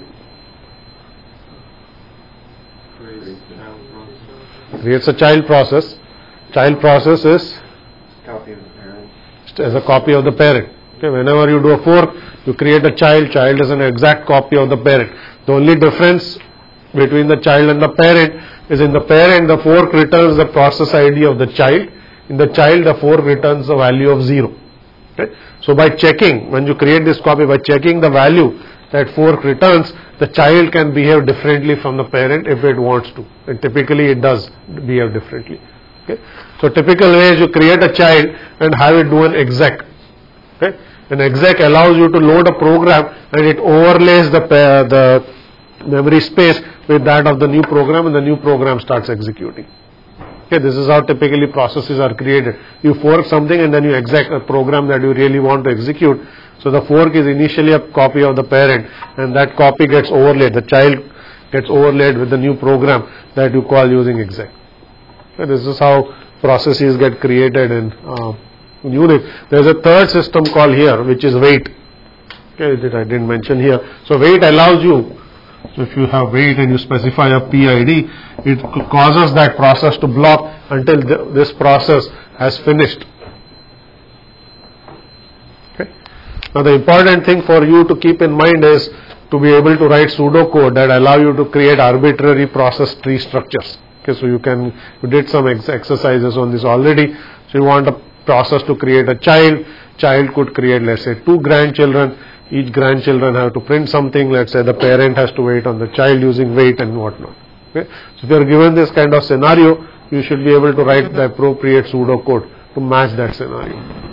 Creates a child process. Child process is Copy of the parent. as a copy of the parent. Okay, whenever you do a fork, you create a child. Child is an exact copy of the parent. The only difference between the child and the parent is in the parent, the fork returns the process ID of the child. In the child, the fork returns the value of 0. Okay? So by checking, when you create this copy, by checking the value that fork returns, the child can behave differently from the parent if it wants to. And typically it does behave differently. Okay. So typical way is you create a child and have it do an exec. Okay. An exec allows you to load a program and it overlays the memory space with that of the new program, and the new program starts executing. Okay, this is how typically processes are created. You fork something and then you exec a program that you really want to execute. So the fork is initially a copy of the parent, and that copy gets overlaid. The child gets overlaid with the new program that you call using exec. Okay, this is how processes get created in Unix. There is a third system call here, which is wait. Okay, that I didn't mention here. So wait allows you. So if you have wait and you specify a PID, it causes that process to block until this process has finished. Okay. Now the important thing for you to keep in mind is to be able to write pseudocode that allow you to create arbitrary process tree structures. Okay, so you did some exercises on this already. So you want a process to create a child. Child could create, let's say, 2 grandchildren. Each grandchildren have to print something. Let's say the parent has to wait on the child using wait and whatnot. Okay? So if you are given this kind of scenario, you should be able to write the appropriate pseudocode to match that scenario.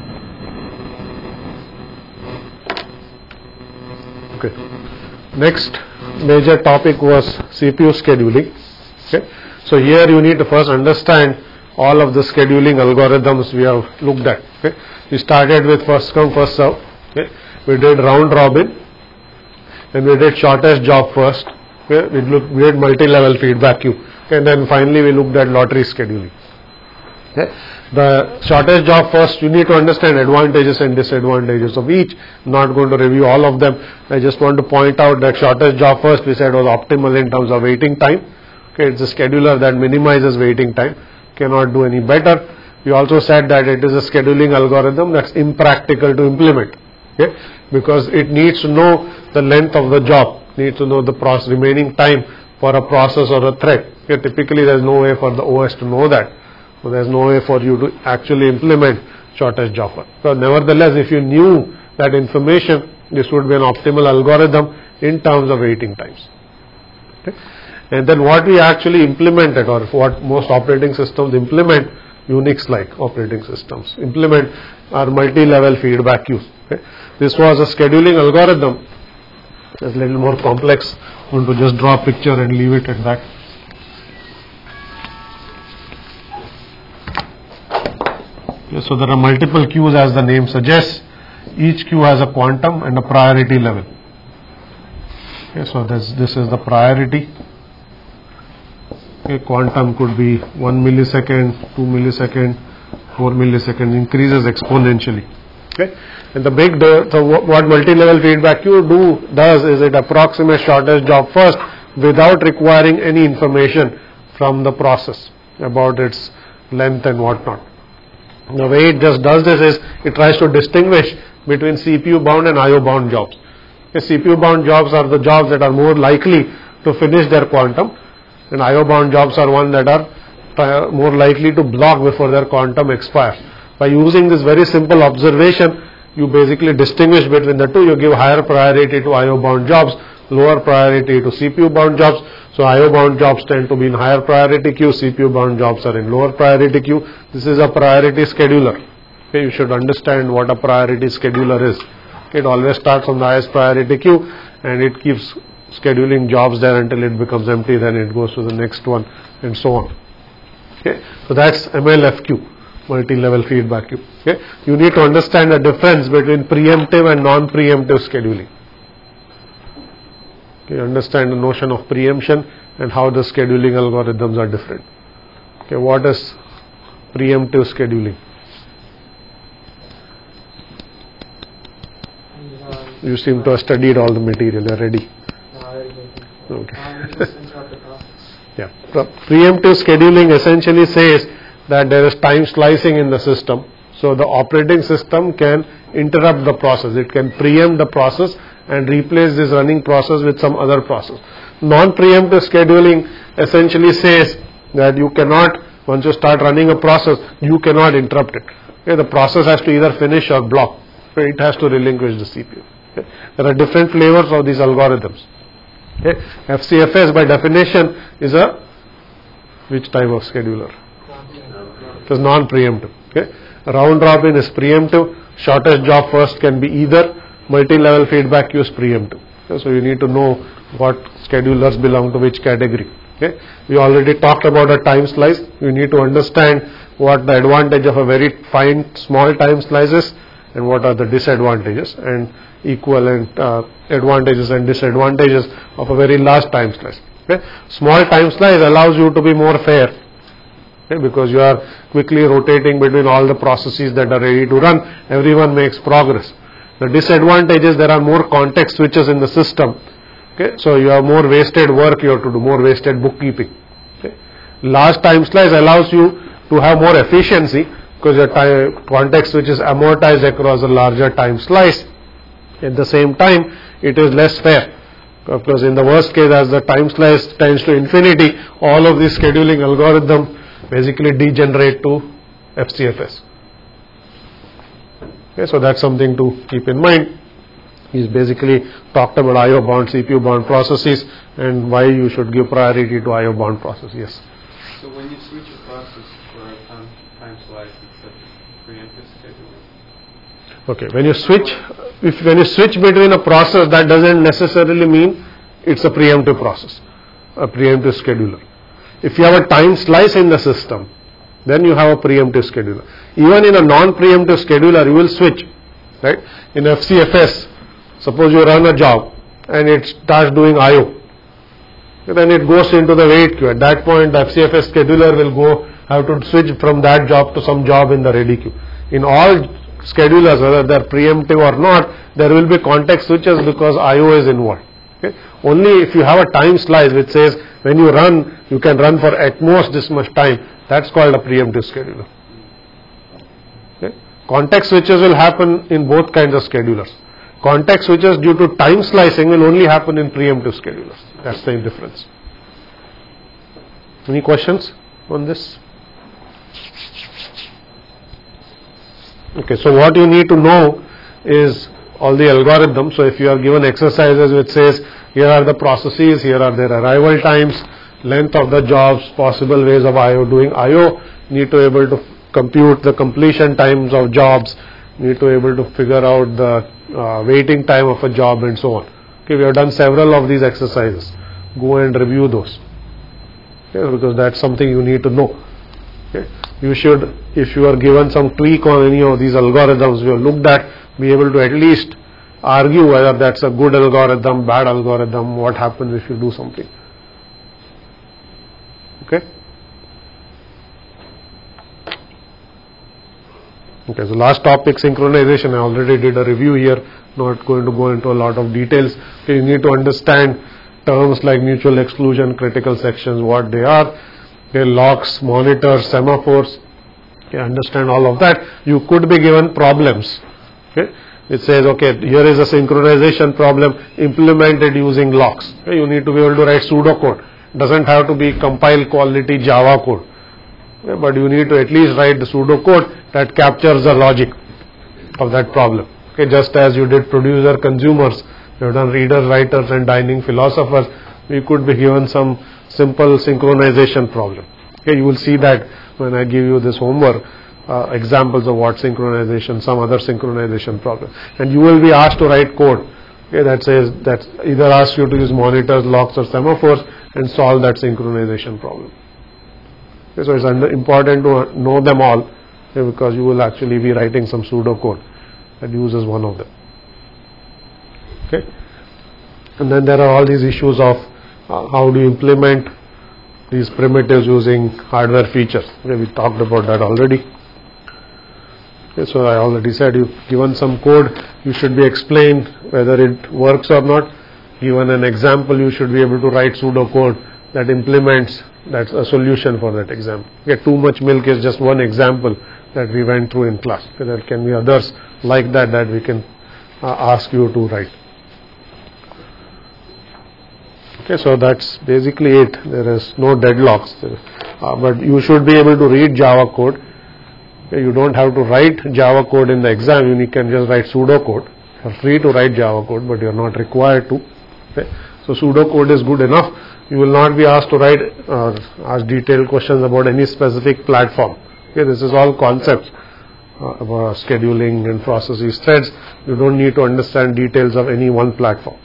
Okay. Next major topic was CPU scheduling. Okay. So here you need to first understand all of the scheduling algorithms we have looked at. Okay. We started with first come first serve. Okay. We did round robin, and we did shortest job first. Okay. We did multi-level feedback queue, okay. And then finally we looked at lottery scheduling. Okay. The shortest job first, you need to understand advantages and disadvantages of each. I'm not going to review all of them. I just want to point out that shortest job first we said was optimal in terms of waiting time. Okay, it's a scheduler that minimizes waiting time, cannot do any better. We also said that it is a scheduling algorithm that's impractical to implement, okay, because it needs to know the length of the job, needs to know the remaining time for a process or a thread. Okay, typically there is no way for the OS to know that, so there is no way for you to actually implement shortest job first. So nevertheless, if you knew that information, this would be an optimal algorithm in terms of waiting times. Okay. And then what we actually implemented, or what most operating systems implement, Unix-like operating systems implement, are multi-level feedback queues. Okay. This was a scheduling algorithm. It's a little more complex. I want to just draw a picture and leave it at that. Okay, so there are multiple queues, as the name suggests. Each queue has a quantum and a priority level. Okay, so this is the priority. Okay, quantum could be 1 millisecond, 2 millisecond, 4 millisecond, increases exponentially. Okay, and the big so what multi-level feedback queue does is it approximates shortest job first without requiring any information from the process about its length and whatnot. The way it just does this is it tries to distinguish between CPU bound and IO bound jobs. Okay, CPU bound jobs are the jobs that are more likely to finish their quantum, and IO bound jobs are ones that are more likely to block before their quantum expires. By using this very simple observation, you basically distinguish between the two. You give higher priority to IO bound jobs, lower priority to CPU bound jobs. So IO bound jobs tend to be in higher priority queue, CPU bound jobs are in lower priority queue. This is a priority scheduler. Okay, you should understand what a priority scheduler is. Okay, it always starts on the highest priority queue and it keeps scheduling jobs there until it becomes empty, then it goes to the next one and so on. Okay, so that's MLFQ, multi-level feedback queue. Okay, you need to understand the difference between preemptive and non-preemptive scheduling. Okay, understand the notion of preemption and how the scheduling algorithms are different. Okay, what is preemptive scheduling? You seem to have studied all the material. You're ready. Okay. Yeah. So preemptive scheduling essentially says that there is time slicing in the system. So the operating system can interrupt the process. It can preempt the process and replace this running process with some other process. Non-preemptive scheduling essentially says that you cannot, once you start running a process, you cannot interrupt it. Okay, the process has to either finish or block. Okay, it has to relinquish the CPU. Okay. There are different flavors of these algorithms. Okay. FCFS by definition is a which type of scheduler? It is non-preemptive. Okay. Round robin is preemptive. Shortest job first can be either. Multi-level feedback queue is preemptive. Okay. So you need to know what schedulers belong to which category. Okay. We already talked about a time slice. You need to understand what the advantage of a very fine small time slice is and what are the disadvantages and equivalent advantages and disadvantages of a very large time slice. Okay. Small time slice allows you to be more fair, okay, because you are quickly rotating between all the processes that are ready to run. Everyone makes progress. The disadvantage is there are more context switches in the system. Okay. So you have more wasted work you have to do, more wasted bookkeeping. Okay. Large time slice allows you to have more efficiency because your context switch is amortized across a larger time slice. At the same time, it is less fair. Because in the worst case, as the time slice tends to infinity, all of these scheduling algorithms basically degenerate to FCFS. Okay, so that's something to keep in mind. He's basically talked about IO bound, CPU bound processes and why you should give priority to IO bound process. Yes. So when you switch a process for a time slice, it's a preemptive scheduling. Okay, when you switch between a process, that doesn't necessarily mean it's a preemptive process, a preemptive scheduler. If you have a time slice in the system, then you have a preemptive scheduler. Even in a non-preemptive scheduler, you will switch, right? In FCFS, suppose you run a job and it starts doing IO, then it goes into the wait queue. At that point, the FCFS scheduler will have to switch from that job to some job in the ready queue. In all schedulers, whether they are preemptive or not, there will be context switches because IO is involved. Okay? Only if you have a time slice which says when you run, you can run for at most this much time, that's called a preemptive scheduler. Context switches will happen in both kinds of schedulers. Context switches due to time slicing will only happen in preemptive schedulers. That's the difference. Any questions on this? Okay, so what you need to know is all the algorithms. So if you are given exercises which says here are the processes, here are their arrival times, length of the jobs, possible ways of doing IO, need to be able to compute the completion times of jobs, need to be able to figure out the waiting time of a job and so on. Okay, we have done several of these exercises. Go and review those. Okay, because that's something you need to know. Okay. You should, if you are given some tweak on any of these algorithms we have looked at, be able to at least argue whether that's a good algorithm, bad algorithm, what happens if you do something. Okay. Okay, so last topic, synchronization. I already did a review here, not going to go into a lot of details. Okay, you need to understand terms like mutual exclusion, critical sections, what they are. Okay, locks, monitors, semaphores. Okay, understand all of that. You could be given problems. Okay, it says, okay, here is a synchronization problem, implemented using locks. Okay, you need to be able to write pseudocode. It doesn't have to be compile quality Java code. Okay, but you need to at least write the pseudocode that captures the logic of that problem. Okay, just as you did producer consumers, you have done readers, writers and dining philosophers, we could be given some simple synchronization problem. Okay, you will see that when I give you this homework, examples of what synchronization, some other synchronization problem. And you will be asked to write code, okay, that says, that either asks you to use monitors, locks or semaphores and solve that synchronization problem. Okay, so it's important to know them all, okay, because you will actually be writing some pseudocode that uses one of them. Okay, and then there are all these issues of how do you implement these primitives using hardware features. Okay, we talked about that already. Okay, so I already said, you've given some code, you should be explained whether it works or not. Given an example, you should be able to write pseudocode that implements, that's a solution for that example. Okay, too much milk is just one example that we went through in class. Okay, there can be others like that that we can ask you to write. Okay, so that's basically it. There is no deadlocks, but you should be able to read Java code. Okay, you don't have to write Java code in the exam. You can just write pseudocode. You're free to write Java code, but you're not required to. Okay, so pseudocode is good enough. You will not be asked to write or ask detailed questions about any specific platform. Okay, this is all concepts about scheduling and processes, threads. You don't need to understand details of any one platform.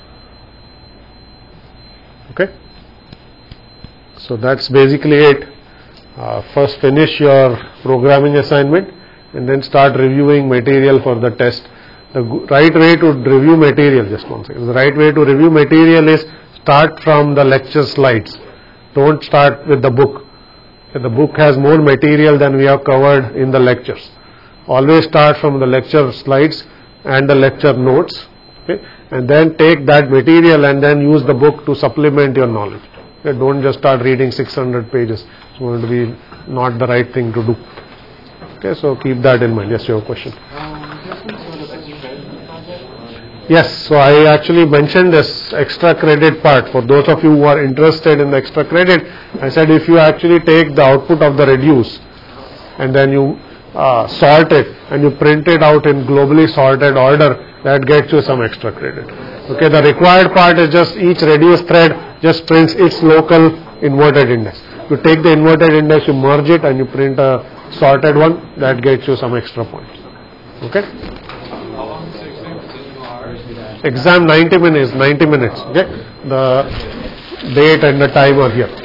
Okay, so that's basically it. First finish your programming assignment and then start reviewing material for the test. The right way to review material, just one second, the right way to review material is start from the lecture slides. Don't start with the book. The book has more material than we have covered in the lectures. Always start from the lecture slides and the lecture notes. Okay, and then take that material and then use the book to supplement your knowledge. Okay, don't just start reading 600 pages. It's going to be not the right thing to do. Okay, so keep that in mind. Yes, you have a question. Yes, so I actually mentioned this extra credit part. For those of you who are interested in the extra credit, I said if you actually take the output of the reduce and then you sort it and you print it out in globally sorted order, that gets you some extra credit. Okay, the required part is just each reduce thread just prints its local inverted index. You take the inverted index, you merge it and you print a sorted one, that gets you some extra points. Okay? Exam 90 minutes, okay? The date and the time are here.